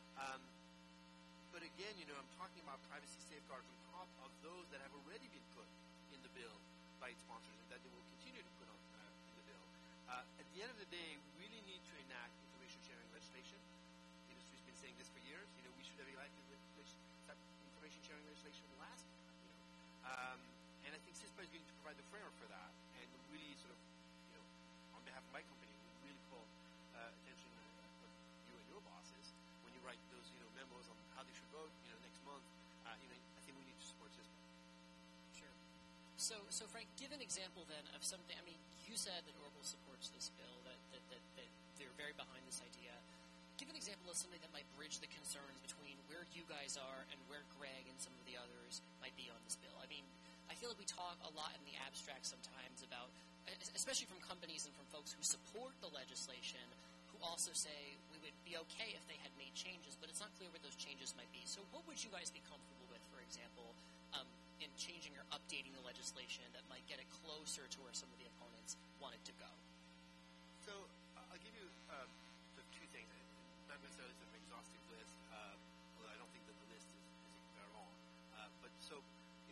But again, I'm talking about privacy safeguards on top of those that have already been put in the bill by its sponsors and that they will continue to put on in the bill. At the end of the day, we really need to enact information sharing legislation. The industry's been saying this for years. We should have enacted information sharing legislation last year. And I think CISPA is going to provide the framework for that and really sort of, behalf of my company, would really call attention of you and your bosses when you write those memos on how they should vote next month. I think we need to support CISPA. Sure. So Frank, give an example then of something. I mean, you said that Oracle supports this bill, that they're very behind this idea. Give an example of something that might bridge the concerns between where you guys are and where Greg and some of the others might be on this bill. I mean, I feel like we talk a lot in the abstract sometimes about, especially from companies and from folks who support the legislation, who also say we would be okay if they had made changes, but it's not clear what those changes might be. So what would you guys be comfortable with, for example, in changing or updating the legislation that might get it closer to where some of the opponents want it to go? So I'll give you the two things. Not necessarily an exhaustive list, although I don't think that the list is very long. But so,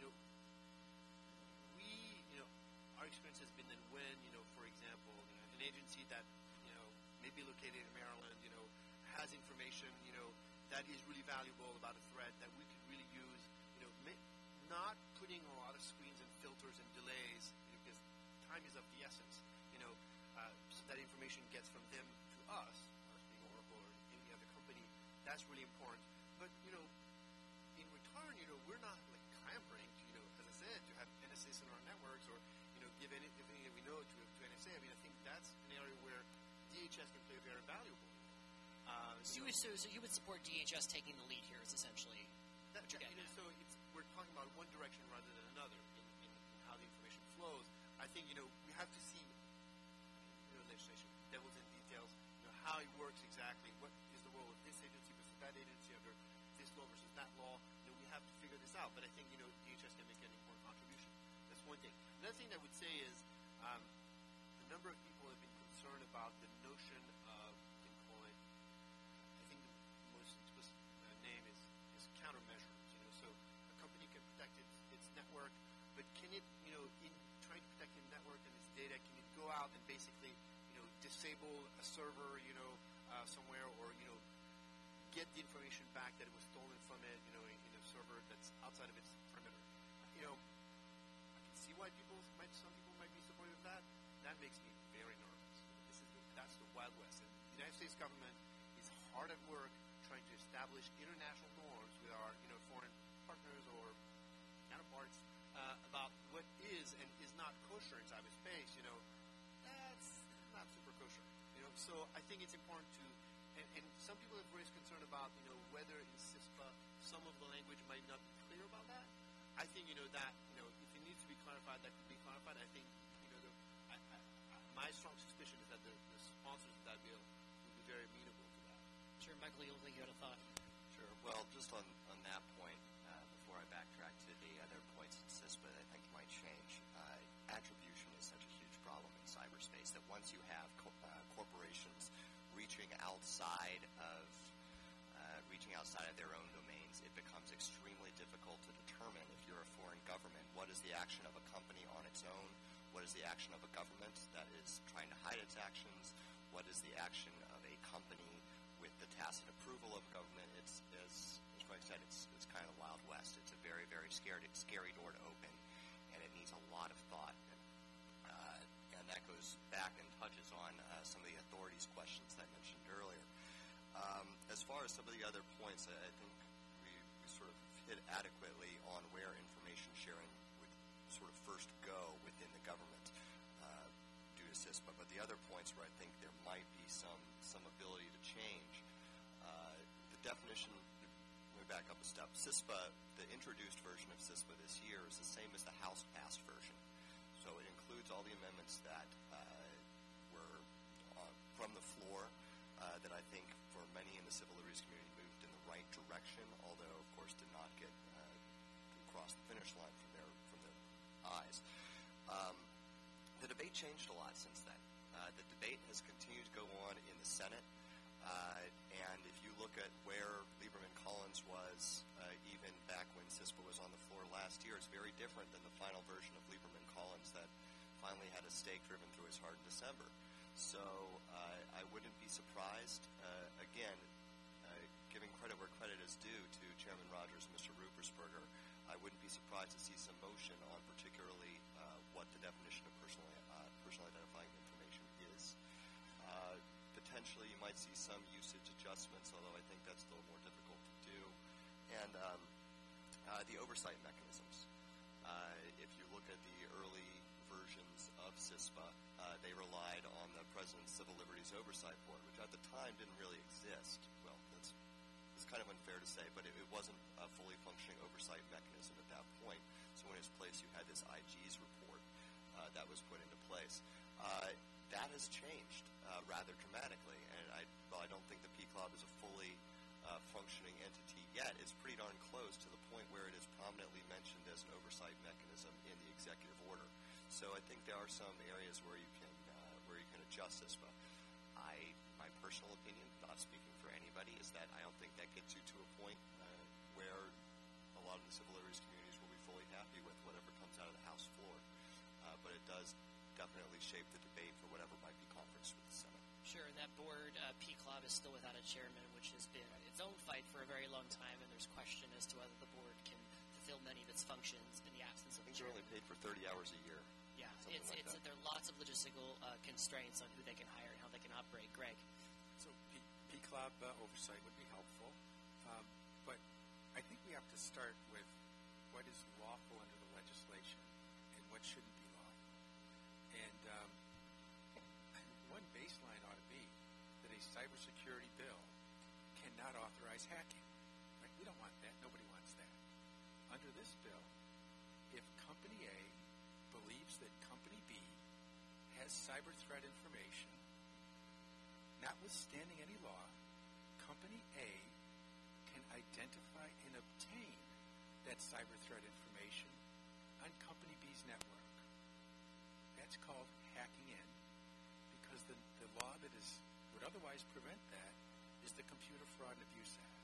our experience has been that when, for example, an agency that, may be located in Maryland, has information, that is really valuable about a threat that we could really use, not putting a lot of screens and filters and delays, because time is of the essence, so that information gets from them to us being Oracle or any other company. That's really important. But, in return, we're not like clamoring to, as I said, to have NSAs in our networks or, give anything that we know to NSA. I mean, I think that's an area where DHS can play very valuable. So you would support DHS taking the lead here, is essentially what you're getting at. So we're talking about one direction rather than another in how the information flows. I think, we have to see legislation, devils in details, how it works exactly, what is the role of this agency versus that agency under this law versus that law. We have to figure this out. But I think, DHS can make an important contribution. That's one thing. Another thing I would say is a number of people have been concerned about the notion of, you can call it, I think the most explicit name is countermeasures. So a company can protect its network, but can it, in trying to protect its network and its data, can it go out and basically, disable a server, somewhere, or get the information back that it was stolen from it, in a server that's outside of its perimeter? I can see why some people might be supportive of that. That makes me very nervous. That's the Wild West. And the United States government is hard at work trying to establish international norms with our, foreign partners or counterparts about what is and is not kosher in cyberspace. That's not super kosher. So I think it's important to, and some people have raised concern about, whether in CISPA some of the language might not be clear about that. I think, that, if it needs to be clarified, that can be clarified. I think, my strong suspicion is that the sponsors of that bill would be very amenable to that. Sure, Michael, you look like you had a thought. Sure. Well, just on that point, before I backtrack to the other points in CISPA that I think might change, attribution is such a huge problem in cyberspace that once you have corporations reaching outside of their own domains, it becomes extremely difficult to determine, if you're a foreign government, what is the action of a company on its own, what is the action of a government that is trying to hide its actions, what is the action of a company with the tacit approval of government. It's, as Greg said, it's kind of the Wild West. It's a very, very scary door to open, and it needs a lot of thought. And that goes back and touches on some of the authorities questions that I mentioned earlier. As far as some of the other points, I think we sort of hit adequately on where information sharing would sort of first go within the government due to CISPA. But the other points where I think there might be some ability to change, the definition, let me back up a step. CISPA, the introduced version of CISPA this year is the same as the House-passed version. So it includes all the amendments that were from the floor that I think for many in the civil liberties community moved in the right direction, although, of course, did not get across the finish line from their eyes. The debate changed a lot since then. The debate has continued to go on in the Senate, and if you look at where Lieberman-Collins was even back when CISPA was on the floor last year, it's very different than the final version of Lieberman-Collins that finally had a stake driven through his heart in December. So I wouldn't be surprised, again, giving credit where credit is due to Chairman Rogers and Mr. Ruppersberger, I wouldn't be surprised to see some motion on particularly what the definition of personal identifying information is. see some usage adjustments, although I think that's a little more difficult to do. And the oversight mechanisms. If you look at the early versions of CISPA, they relied on the President's Civil Liberties Oversight Board, which at the time didn't really exist. Well, it's kind of unfair to say, but it wasn't a fully functioning oversight mechanism at that point. So in its place, you had this IG's report that was put into place. That has changed rather dramatically, and while I don't think the PCLOB is a fully functioning entity yet, it's pretty darn close to the point where it is prominently mentioned as an oversight mechanism in the executive order. So I think there are some areas where you can adjust CISPA. My personal opinion, not speaking for anybody, is that I don't think that gets you to a point where a lot of the civil liberties communities will be fully happy with whatever comes out of the House floor. But it does definitely shape the debate for whatever might be conferenced with the Senate. Sure, and that board, PCLOB, is still without a chairman, which has been its own fight for a very long time, and there's question as to whether the board can fulfill many of its functions in the absence of I a think they're chairman. only paid for 30 hours a year. Yeah, Something like that. there are lots of logistical constraints on who they can hire and how they can operate. Greg? So PCLOB oversight would be helpful, but I think we have to start with what is lawful under the legislation and what shouldn't be lawful. And one baseline ought to be that a cybersecurity bill cannot authorize hacking. Right? We don't want that. Nobody wants that. Under this bill, if Company A believes that Company B has cyber threat information, notwithstanding any law, Company A can identify and obtain that cyber threat information on Company B's network. That's called hacking in, because the law that would otherwise prevent that is the Computer Fraud and Abuse Act.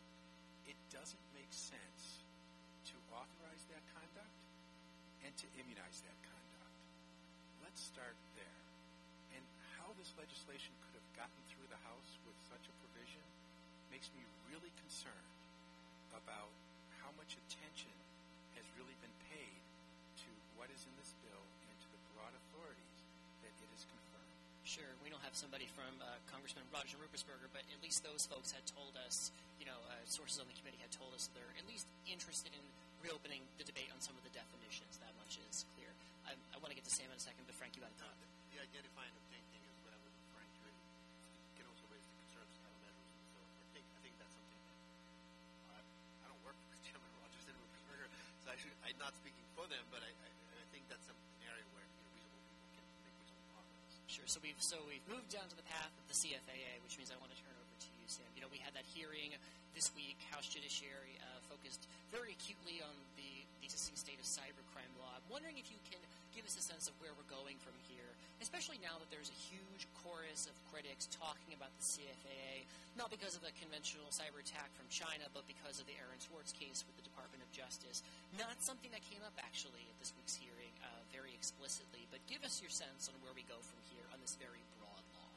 It doesn't make sense to authorize that conduct and to immunize that conduct. Let's start there. And how this legislation could have gotten through the House with such a provision makes me really concerned about how much attention has really been paid to what is in this bill and to the broad authorities that it has confirmed. Sure, we don't have somebody from Congressman Roger Ruppersberger, but at least those folks had told us, sources on the committee had told us that they're at least interested in reopening the debate on some of the definitions. That much is clear. I want to get to Sam in a second, but Frank, you had a thought. The identify and obtain thing is what I was referring to. It can also raise the concerns of countermeasures and so on. I think that's something that I don't work for Chairman Rogers and Ruppersberger, so I'm not speaking for them, but I think that's an area where reasonable people can make reasonable progress. Sure. So we've moved down to the path of the CFAA, which means I want to turn over to you, Sam. We had that hearing this week. House Judiciary focused very acutely on the existing state of cybercrime law. I'm wondering if you can give us a sense of where we're going from here, especially now that there's a huge chorus of critics talking about the CFAA, not because of a conventional cyber attack from China, but because of the Aaron Swartz case with the Department of Justice. Not something that came up, actually, at this week's hearing very explicitly, but give us your sense on where we go from here on this very broad law.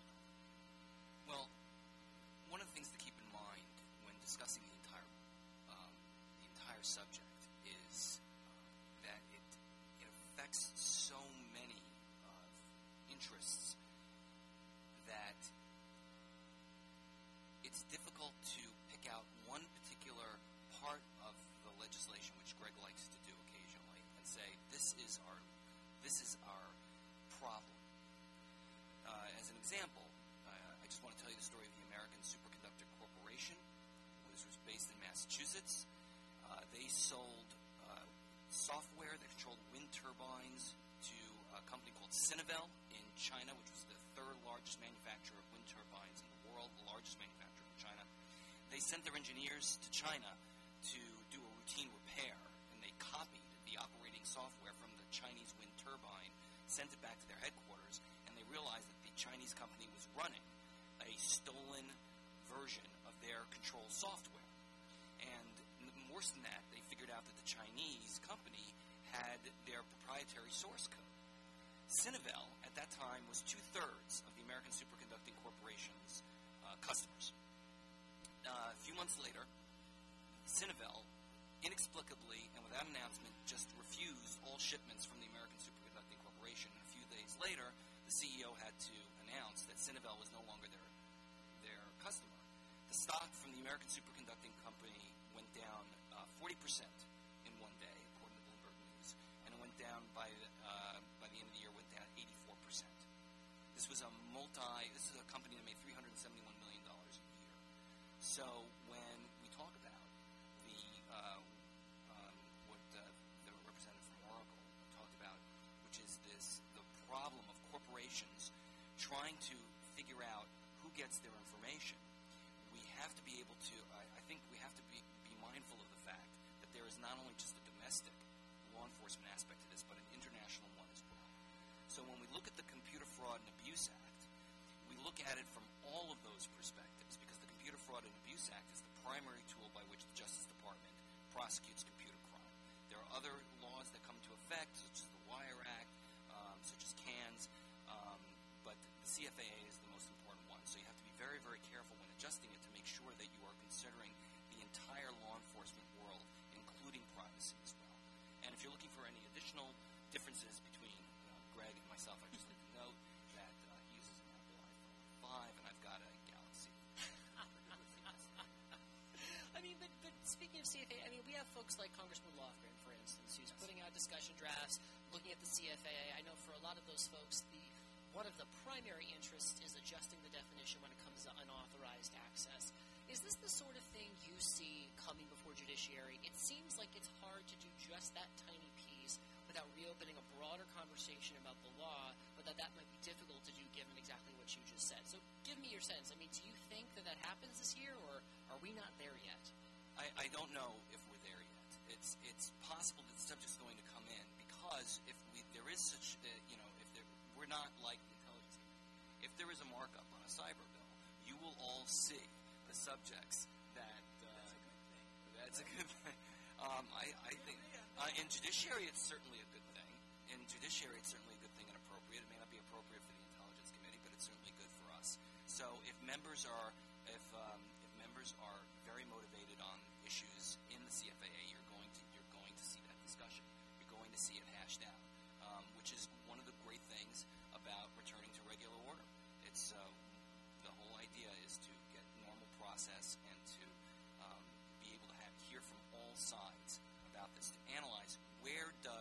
Well, one of the things to keep in mind when discussing the entire subject is that it affects so many interests that it's difficult to pick out one particular part of the legislation, which Greg likes to do occasionally, and say this is our problem. As an example, I just want to tell you the story of the American Superconductor Corporation. This was based in Massachusetts. They sold software that controlled wind turbines to a company called Sinovel in China, which was the third largest manufacturer of wind turbines in the world, the largest manufacturer in China. They sent their engineers to China to do a routine repair, and they copied the operating software from the Chinese wind turbine, sent it back to their headquarters, and they realized that the Chinese company was running a stolen version of their control software. And worse than that, they figured out that the Chinese company had their proprietary source code. Sinovel, at that time, was 2/3 of the American Superconducting Corporation's customers. A few months later, Sinovel, inexplicably and without announcement, just refused all shipments from the American Superconducting Corporation. And a few days later, the CEO had to announce that Sinovel was no longer their American Superconducting Company went down 40% in one day, according to Bloomberg News, and it went down by the end of the year, went down 84%. This is a company that made $371 million a year. So when we talk about what the representative from Oracle talked about, which is the problem of corporations trying to figure out who gets their information, we have to be able to, I think we have to be mindful of the fact that there is not only just a domestic law enforcement aspect to this, but an international one as well. So when we look at the Computer Fraud and Abuse Act, we look at it from all of those perspectives, because the Computer Fraud and Abuse Act is the primary tool by which the Justice Department prosecutes computer crime. There are other laws that come into effect, such as the Wire Act, such as CANS, but the CFAA is the most important one. So you have to be very, very careful when adjusting it to make sure that you are considering the entire law enforcement world, including privacy as well. And if you're looking for any additional differences between Greg and myself, I just like to note that he uses an Apple iPhone 5 and I've got a Galaxy. I mean, but speaking of CFA, I mean, we have folks like Congressman Lofgren, for instance, who's putting out discussion drafts, looking at the CFAA. I know for a lot of those folks, one of the primary interests is adjusting the definition when it comes to unauthorized access. Is this the sort of thing you see coming before judiciary? It seems like it's hard to do just that tiny piece without reopening a broader conversation about the law, but that might be difficult to do given exactly what you just said. So give me your sense. I mean, do you think that happens this year, or are we not there yet? I don't know if we're there yet. It's possible that the subject's going to come in, because if there is such, we're not like the intelligence community. If there is a markup on a cyber bill, you will all see the subjects that. That's a good thing. I think in judiciary it's certainly a good thing. In judiciary it's certainly a good thing and appropriate. It may not be appropriate for the intelligence committee, but it's certainly good for us. So if members are very motivated on issues in the CFAA, you're going to see that discussion. You're going to see it hashed out, which is one of the great things about returning to regular order. It's the whole idea is to get normal process and to be able to hear from all sides about this, to analyze where do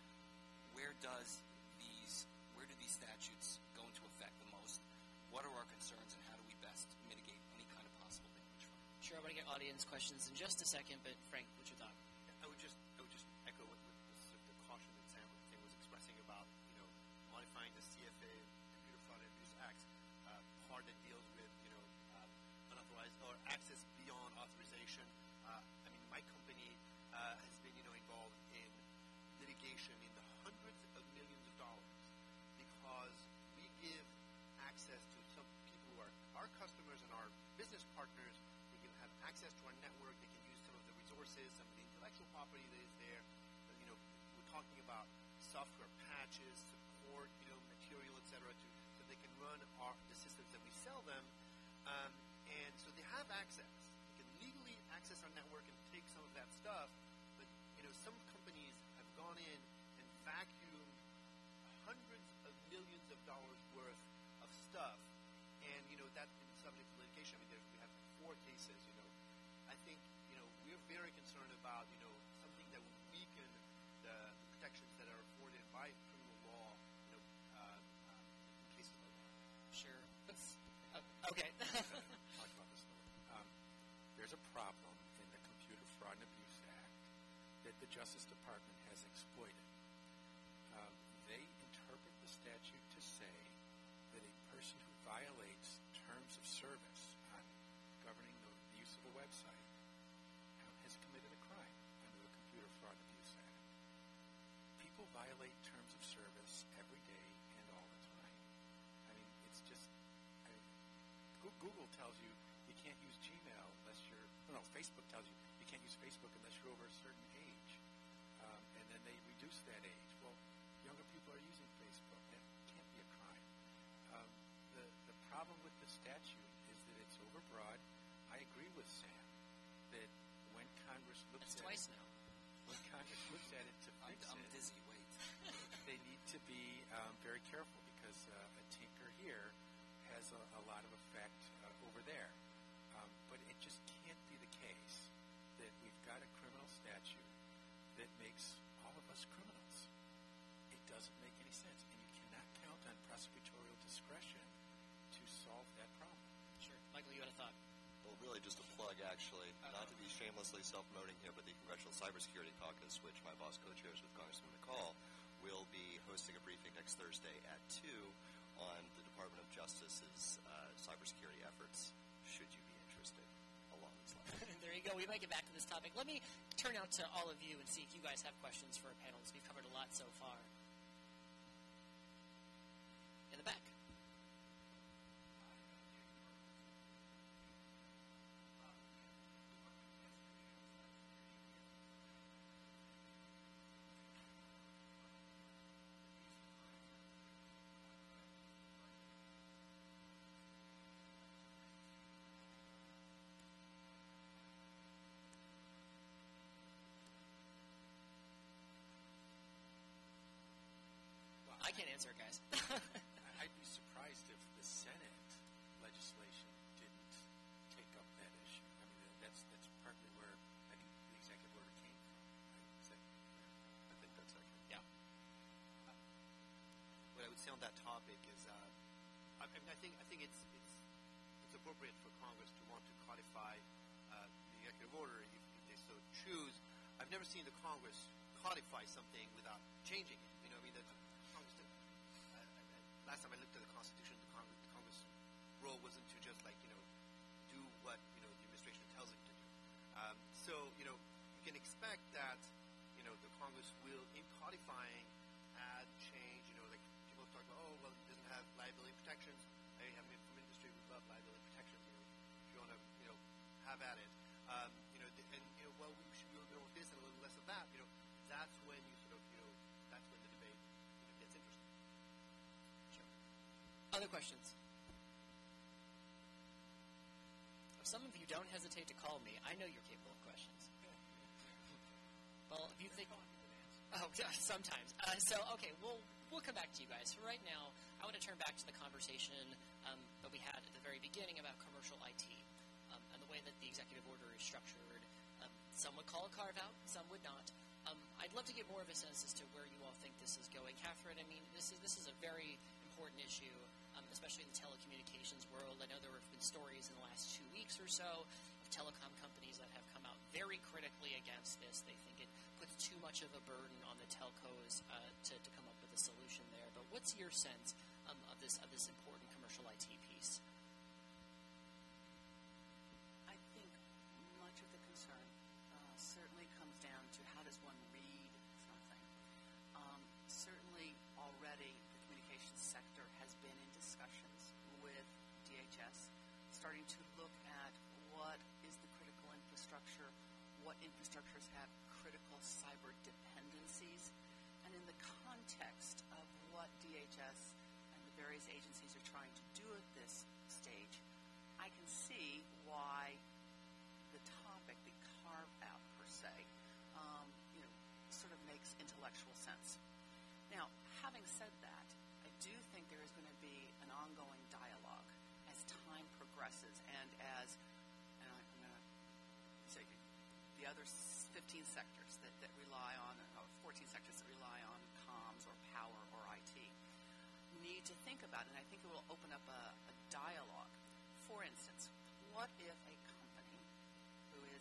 these statutes go into effect the most, what are our concerns, and how do we best mitigate any kind of possible damage from it. Sure, I want to get audience questions in just a second, but Frank, what's your thought? I would just echo what the caution that Sam was expressing about modifying the CFA Computer Fraud and Abuse Act part that deals with unauthorized or access beyond authorization. I mean, my company has been involved in litigation in the hundreds of millions of dollars because we give access to some people who are our customers and our business partners. They can have access to our network. They can use some of the resources, some of the intellectual property that is there. We're talking about software patches, support, material, etc., so they can run the systems that we sell them. And so they have access. They can legally access our network and take some of that stuff. But some companies have gone in and vacuumed hundreds of millions of dollars worth of stuff, and that's been subject to litigation. I mean, we have 4 cases. I think we're very concerned about something that would weaken the protections that are afforded by criminal law. In cases like that. Sure. Okay. Talk about this. There's a problem in the Computer Fraud and Abuse Act that the Justice Department has exploited. They interpret the statute to say that a person who violates terms of service on governing the use of a website has committed a crime under the Computer Fraud and Abuse Act. People violate terms of service every day and all the time. I mean, it's just... Google tells you can't use Gmail unless Facebook tells you can't use Facebook unless you're over a certain age. And then they reduce that age. Well, younger people are using Facebook. That can't be a crime. The problem with the statute is that it's overbroad. I agree with Sam that when Congress looks That's twice now. When Congress looks at it to fix I'm it, dizzy. Wait. they need to be very careful because a tinker here has a lot of effect over there. But it just can't prosecutorial discretion to solve that problem. Sure. Michael, you had a thought? Well, really just a plug, actually, not to be shamelessly self-promoting here, but the Congressional Cybersecurity Caucus, which my boss co-chairs with Congressman McCall, will be hosting a briefing next Thursday at 2 on the Department of Justice's cybersecurity efforts, should you be interested, along these lines. There you go. We might get back to this topic. Let me turn out to all of you and see if you guys have questions for our panelists. We've covered a lot so far. In the back. I can't answer it, guys. I'd be surprised if the Senate legislation didn't take up that issue. I mean, that's partly where I think the executive order came from. Right? Is that fair? I think that's accurate. Yeah. What I would say on that topic is, I think it's appropriate for Congress to want to codify the executive order if they so choose. I've never seen the Congress codify something without changing it. You know, I mean, the Congress did. Last time I looked at the Constitution, the Congress role wasn't to just do what the administration tells it to do. So you can expect that the Congress will, in codifying, add, change. Like people talk about, oh well, it doesn't have liability protections. Hey, I mean, from industry, we love liability protections. If you want to have at it. Well, we should be a little more of this and a little less of that. That's when that's when the debate gets interesting. Sure. Other questions? Some of you don't hesitate to call me. I know you're capable of questions. Well, if you think... Oh, yeah, sometimes. Okay, we'll come back to you guys. For right now, I want to turn back to the conversation that we had at the very beginning about commercial IT and the way that the executive order is structured. Some would call it carve-out, some would not. I'd love to get more of a sense as to where you all think this is going. Catherine, I mean, this is a very important issue, especially in the telecommunications world. I know there have been stories in the last 2 weeks or so of telecom companies that have come out very critically against this. They think it puts too much of a burden on the telcos to come up with a solution there. But what's your sense of this important commercial IT piece? I think much of the concern certainly comes down to how does one read something. Certainly already the communications sector has been in discussions with DHS, starting to look at what is the critical infrastructure, what infrastructures have critical cyber dependencies, and in the context of what DHS and the various agencies are trying to do at this stage, I can see why the topic, the carve-out per se, sort of makes intellectual sense. Now, having said that, I do think there is going to be an ongoing dialogue as time progresses and as, and I'm going to say, the other 15 sectors that rely on, or 14 sectors that rely on comms or power or IT, need to think about it, and I think it will open up a dialogue. For instance, what if a company who is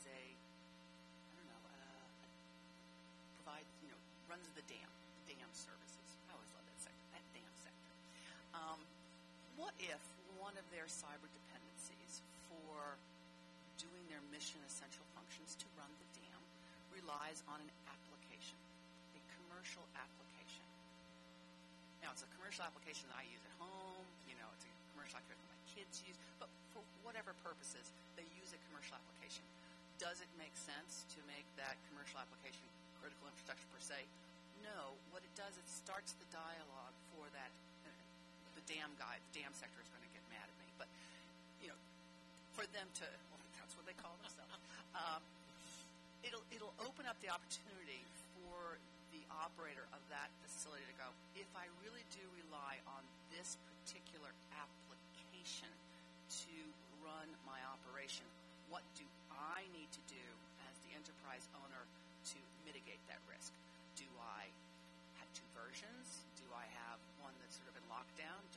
provides, runs the dam services. I always love that dam sector. What if one of their cyber dependencies for doing their mission essential functions to run the dam relies on an application, a commercial application? Now, it's a commercial application that I use at home, it's a commercial application that my kids use, but for whatever purposes, they use a commercial application. Does it make sense to make that commercial application critical infrastructure per se? No. What it does, it starts the dialogue for that. The dam sector is going to get mad at me, but for them to, well, that's what they call themselves. It'll open up the opportunity for the operator of that facility to go, if I really do rely on this particular application to run my operation, what do I need to do as the enterprise owner to mitigate that risk? Do I have two versions? Do I have one that's sort of in lockdown?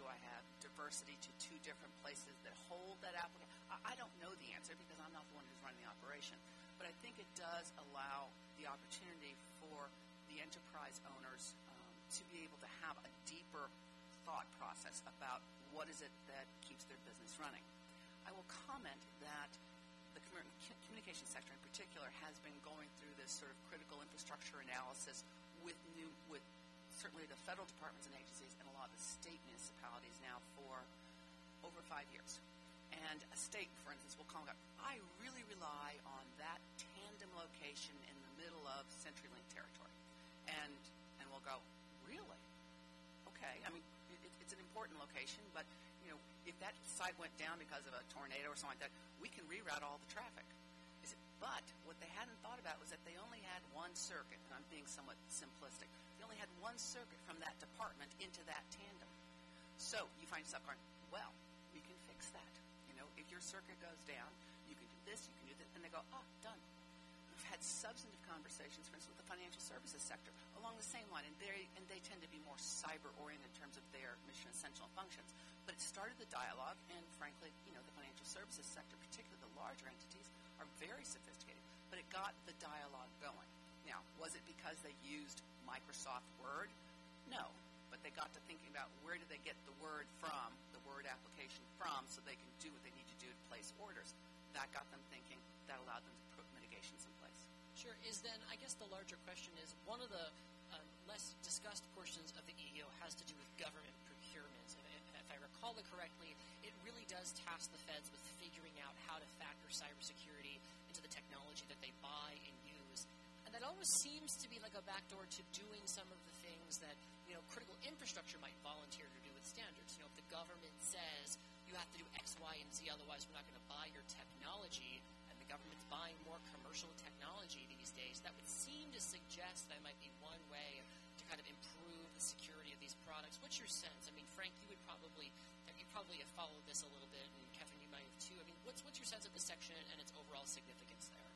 university to two different places that hold that application? I don't know the answer because I'm not the one who's running the operation. But I think it does allow the opportunity for the enterprise owners to be able to have a deeper thought process about what is it that keeps their business running. I will comment that the communication sector in particular has been going through this sort of critical infrastructure analysis with certainly the federal departments and agencies and a lot of the state municipalities now for over 5 years. And a state, for instance, will call up, I really rely on that tandem location in the middle of CenturyLink territory. And we'll go, really? Okay. I mean, it's an important location, but, you know, if that site went down because of a tornado or something like that, we can reroute all the traffic. But what they hadn't thought about was that they only had one circuit, and I'm being somewhat simplistic. They only had one circuit from that department into that tandem. So you find yourself going, well, we can fix that. You know, if your circuit goes down, you can do this, you can do that, and they go, oh, done. We've had substantive conversations, for instance, with the financial services sector along the same line, and they tend to be more cyber-oriented in terms of their mission essential functions. But it started the dialogue, and frankly, you know, the financial services sector, particularly the larger entities, are very sophisticated, but it got the dialogue going. Now, was it because they used Microsoft Word? No, but they got to thinking about where do they get the Word from, the Word application from, so they can do what they need to do to place orders. That got them thinking. That allowed them to put mitigations in place. Sure. Is then, I guess the larger question is, one of the less discussed portions of the EEO has to do with government procurement. And if I recall it correctly, it really does task the feds with figuring out how to factor cybersecurity into the technology that they buy and use. And that always seems to be like a backdoor to doing some of the things that, you know, critical infrastructure might volunteer to do with standards. You know, if the government says you have to do X, Y, and Z, otherwise we're not going to buy your technology, and the government's buying more commercial technology these days, that would seem to suggest that might be one way to kind of improve the security of these products. What's your sense? I mean, Frank, you probably have followed this a little bit, and Catherine, you might have too. I mean, what's your sense of the section and its overall significance there?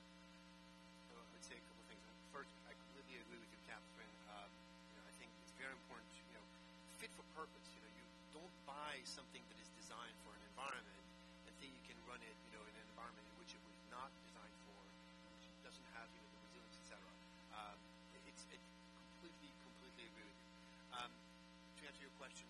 I would say a couple of things. First, I completely agree with you, Catherine. You know, I think it's very important to, you know, fit for purpose. You know, you don't buy something that is designed for an environment and think you can run it, you know, in an environment in which it was not designed for, which doesn't have, you know, the resilience, etc. Completely agree with you. To answer your question,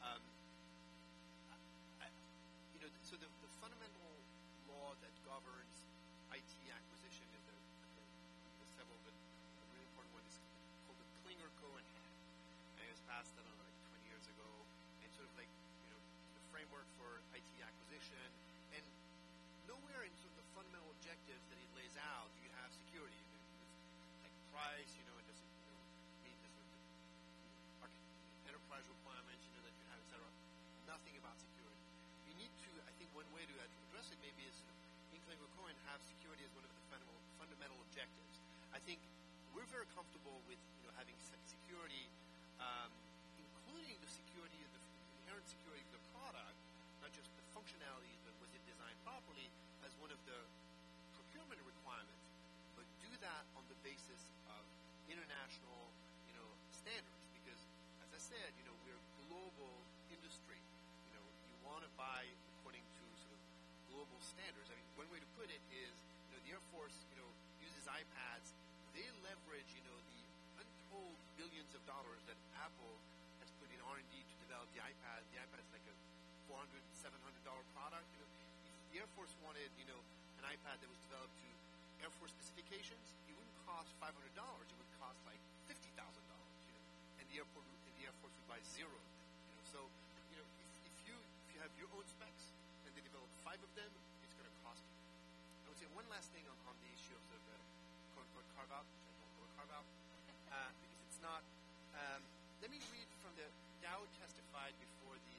you know, so the fundamental law that governs IT acquisition is the several, but a really important one is called the Klinger-Cohen Act, and it was passed, I don't know, like 20 years ago, and sort of like, you know, the framework for IT acquisition, and nowhere in sort of the fundamental objectives that it lays out do you have security. There's like price, you know, and does it, you know, meet the sort of enterprise requirements, you know, that you have, etc. Nothing about security. You need to, I think one way to address it maybe is in Klinger-Cohen have security as one of the fundamental objectives. I think we're very comfortable with, you know, having security, including the security of the inherent security of the product, not just the functionality, but was it designed properly, as one of the procurement requirements. But do that on the basis of international, you know, standards, because as I said, you know, we're a global industry. You know, you want to buy according to sort of global standards. I mean, one way to put it is, you know, the Air Force, you know, uses iPads. They leverage, you know, the untold billions of dollars that Apple has put in R&D to develop the iPad. The iPad's like a $400, $700 product. You know, if the Air Force wanted, you know, an iPad that was developed to Air Force specifications, it wouldn't cost $500. It would cost like $50,000. You know, and the Air Force would buy zero of them. You know, so, you know, if you have your own specs and they develop 5 of them, it's going to cost you. I would say one last thing on the issue of sort of the quote-unquote carve-out, which I don't call a carve-out, because it's not. Let me read from the Dow testified before the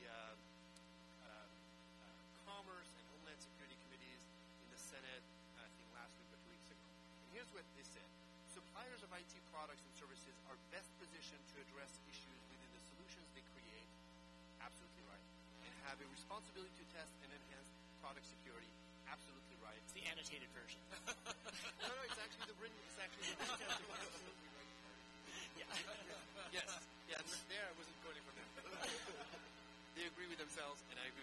Commerce and Homeland Security Committees in the Senate, I think last week or 2 weeks ago. And here's what they said. Suppliers of IT products and services are best positioned to address issues within the solutions they create, absolutely right, and have a responsibility to test and enhance product security, absolutely right. It's the annotated version. No, it's actually the written testimony, absolutely right. Yeah. Yes. Yeah, there I wasn't quoting from them. They agree with themselves, and I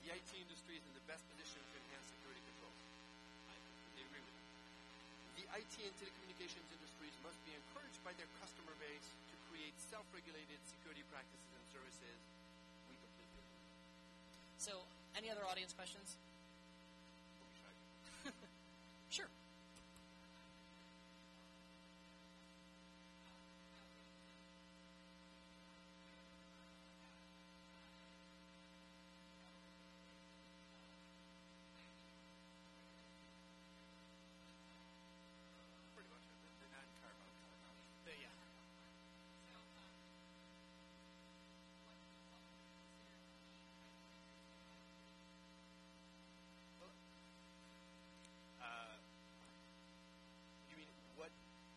the IT industry is in the best position to enhance security controls. I completely agree with you. The IT and telecommunications industries must be encouraged by their customer base to create self-regulated security practices and services. We completely agree. So, any other audience questions? Sure. Pretty much. The non-carve-out company. Yeah. You mean what?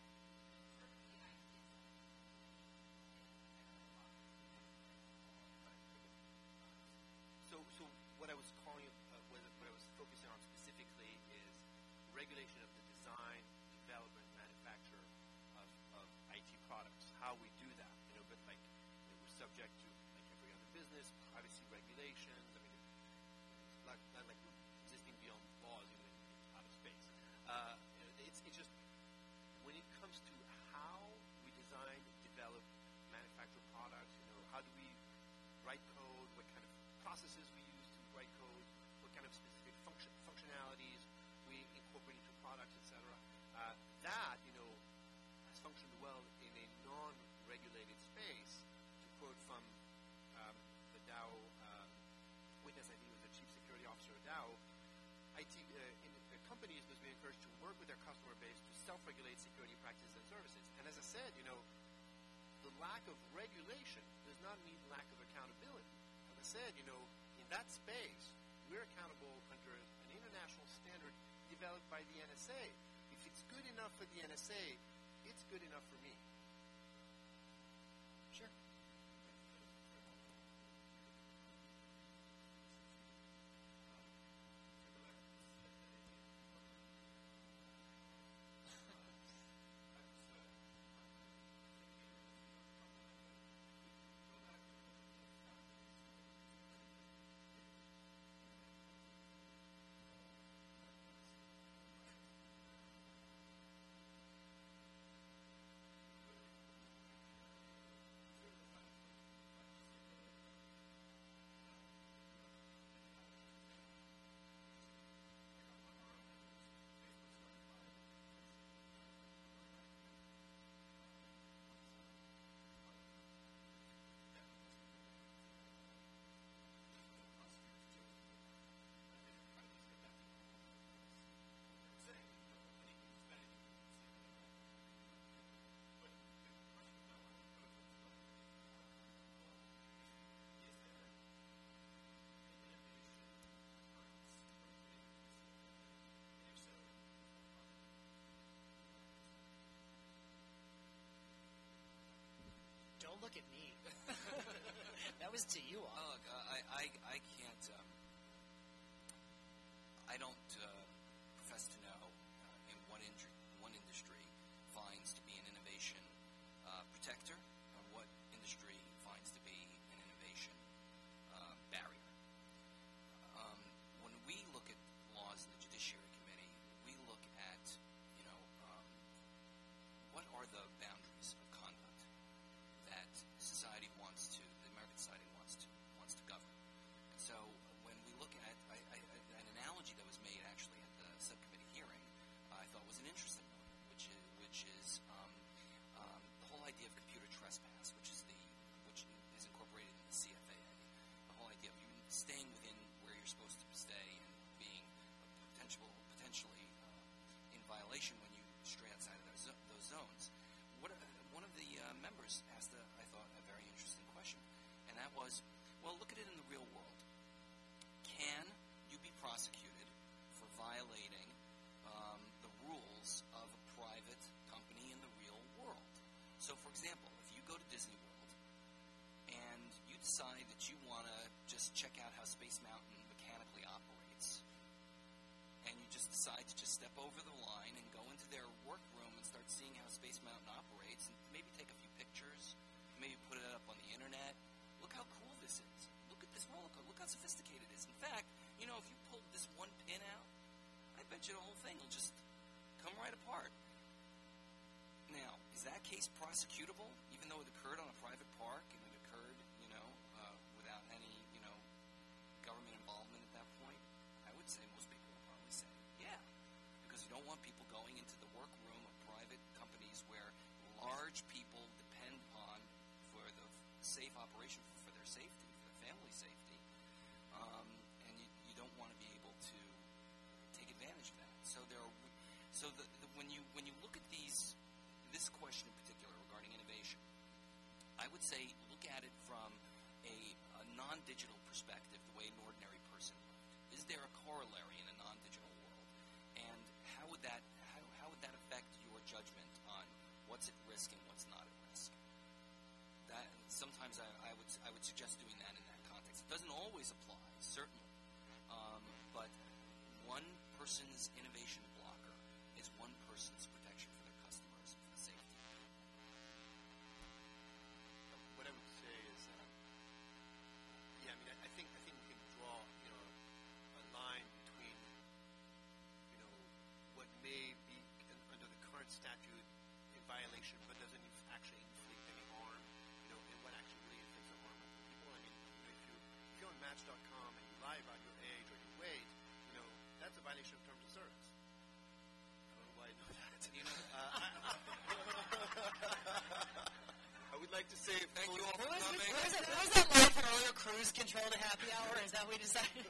So what I was calling, what I was focusing on specifically is regulation of the design, development, manufacture of IT products. How we do that, but like we're subject to like every other business, privacy regulations. I mean, it's not like we're existing beyond laws, in outer space. It's just when it comes to how we design, develop, manufacture products. How do we write code? What kind of processes we use to write code? What kind of specific functionalities we incorporate into products, etc. That has functioned well in a non-regulated space. To quote from the Dow witness, I think it was the chief security officer of Dow. Companies must be encouraged to work with their customer base to self-regulate security practices and services. And as I said, the lack of regulation does not mean lack of accountability. As I said, in that space, we're accountable under an international standard developed by the NSA. If it's good enough for the NSA, it's good enough for me. Sure. Don't look at me. That was to you all. Look, I can't. I don't profess to know in one industry finds to be an innovation protector, or what industry finds to be an innovation barrier. When we look at laws in the Judiciary Committee, we look at what are the boundaries of conduct that society wants to, the American society wants to govern. And so when we look at an analogy that was made actually at the subcommittee hearing, I thought was an interesting one, which is the whole idea of computer trespass, which is incorporated in the CFAA. The whole idea of you staying within where you're supposed to stay and being potentially in violation when you stray outside of those zones. One of the members asked, I thought, a very interesting question, and that was, well, look at it in the real world. Can you be prosecuted for violating the rules of a private company in the real world? So, for example, if you go to Disney World and you decide that you want to just check out how Space Mountain mechanically operates, and you just decide to just step over the line and go into their workroom and start seeing how Space Mountain operates, and maybe take a few pictures, maybe put it up on the internet. Look how cool this is. Look at this roller coaster. Look how sophisticated it is. In fact, bet you the whole thing will just come right apart. Now, is that case prosecutable, even though it occurred on a private park and it occurred, without any, government involvement at that point? I would say most people would probably say, yeah, because you don't want people going into the workroom of private companies where large people depend upon for the safe operation, for their safety, for their family safety, and you don't want to be able to take advantage of that. So when you look at this question in particular regarding innovation, I would say look at it from a non-digital perspective, the way an ordinary person would. Is there a corollary in a non-digital world, and how would that affect your judgment on what's at risk and what's not at risk? That sometimes I would suggest doing that in that context. It doesn't always apply, certainly, but one person's innovation blocker is one person's protection for their customers, for the safety. What I would say is, I think we can draw, a line between, what may be under the current statute in violation, but doesn't actually inflict any harm, and what actually really inflicts a harm on people. If you're on Match.com and you lie about your age or your weight, that's a violation of terms of service. I don't know why I know that. I would like to say Thank you all for What coming. was that line from earlier? Cruise control to happy hour? Is that what we decided?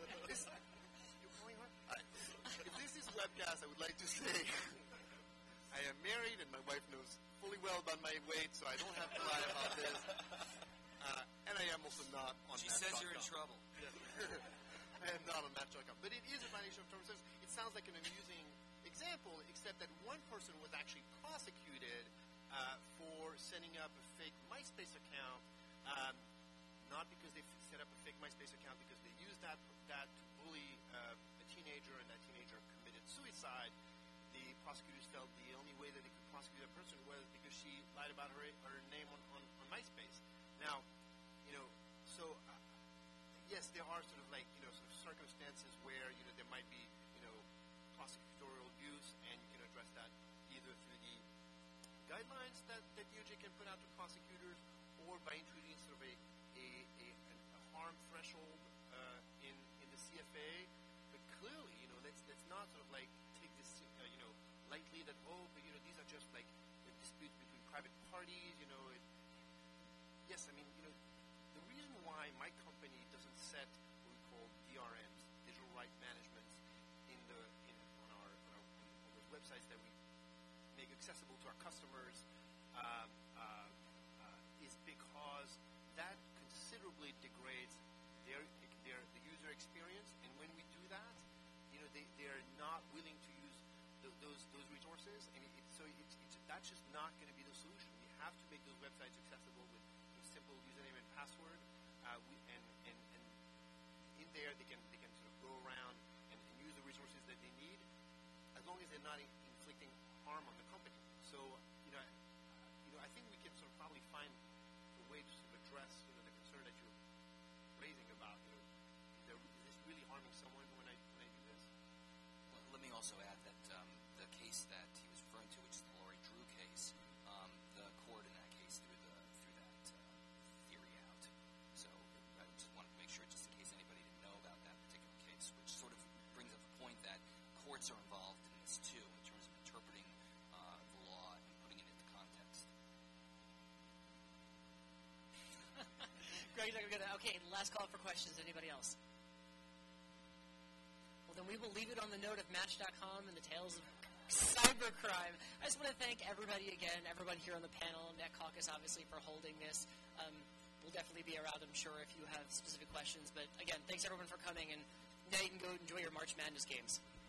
If this is webcast, I would like to say I am married and my wife knows fully well about my weight, so I don't have to lie about this. And I am also not on She says you're in trouble. I am not on Match.com. But it is a violation of terms of service. It sounds like an amusing example, except that one person was actually prosecuted for setting up a fake MySpace account, not because they set up a fake MySpace account, because they used that to bully a teenager, and that teenager committed suicide. The prosecutors felt the only way that they could prosecute that person was because she lied about her name on MySpace. Now, yes, there are sort of circumstances where there might be prosecutorial use, and you can address that either through the guidelines that DOJ can put out to prosecutors, or by introducing sort of a harm threshold in the CFA. But clearly, let's not sort of take this lightly, that these are just disputes between private parties. Yes, the reason why my company doesn't set what we call DRMs, digital right management, on those websites that we make accessible to our customers, is because that considerably degrades the user experience. And when we do that, they're not willing to use those resources, and that's just not going to be the solution. We have to make those websites accessible with simple username and password, and in there they can sort of go around and use the resources that they need, as long as they're not inflicting harm on the company. So I think we can sort of probably find a way to sort of address the concern that you're raising about is this really harming someone when I do this? Well, let me also add that the case that he was referring to, which is the Lori Drew case, the court in that case threw that theory out. So I just wanted to make sure, just in case anybody didn't know about that particular case, which sort of brings up the point that courts are involved in this too, in terms of interpreting the law and putting it into context. Greg's not gonna. Okay, last call for questions. Anybody else? Well, then we will leave it on the note of Match.com and the tales of cybercrime. I just want to thank everybody again, everybody here on the panel, Net Caucus, obviously, for holding this. We'll definitely be around, I'm sure, if you have specific questions. But again, thanks everyone for coming, and now you can go enjoy your March Madness games.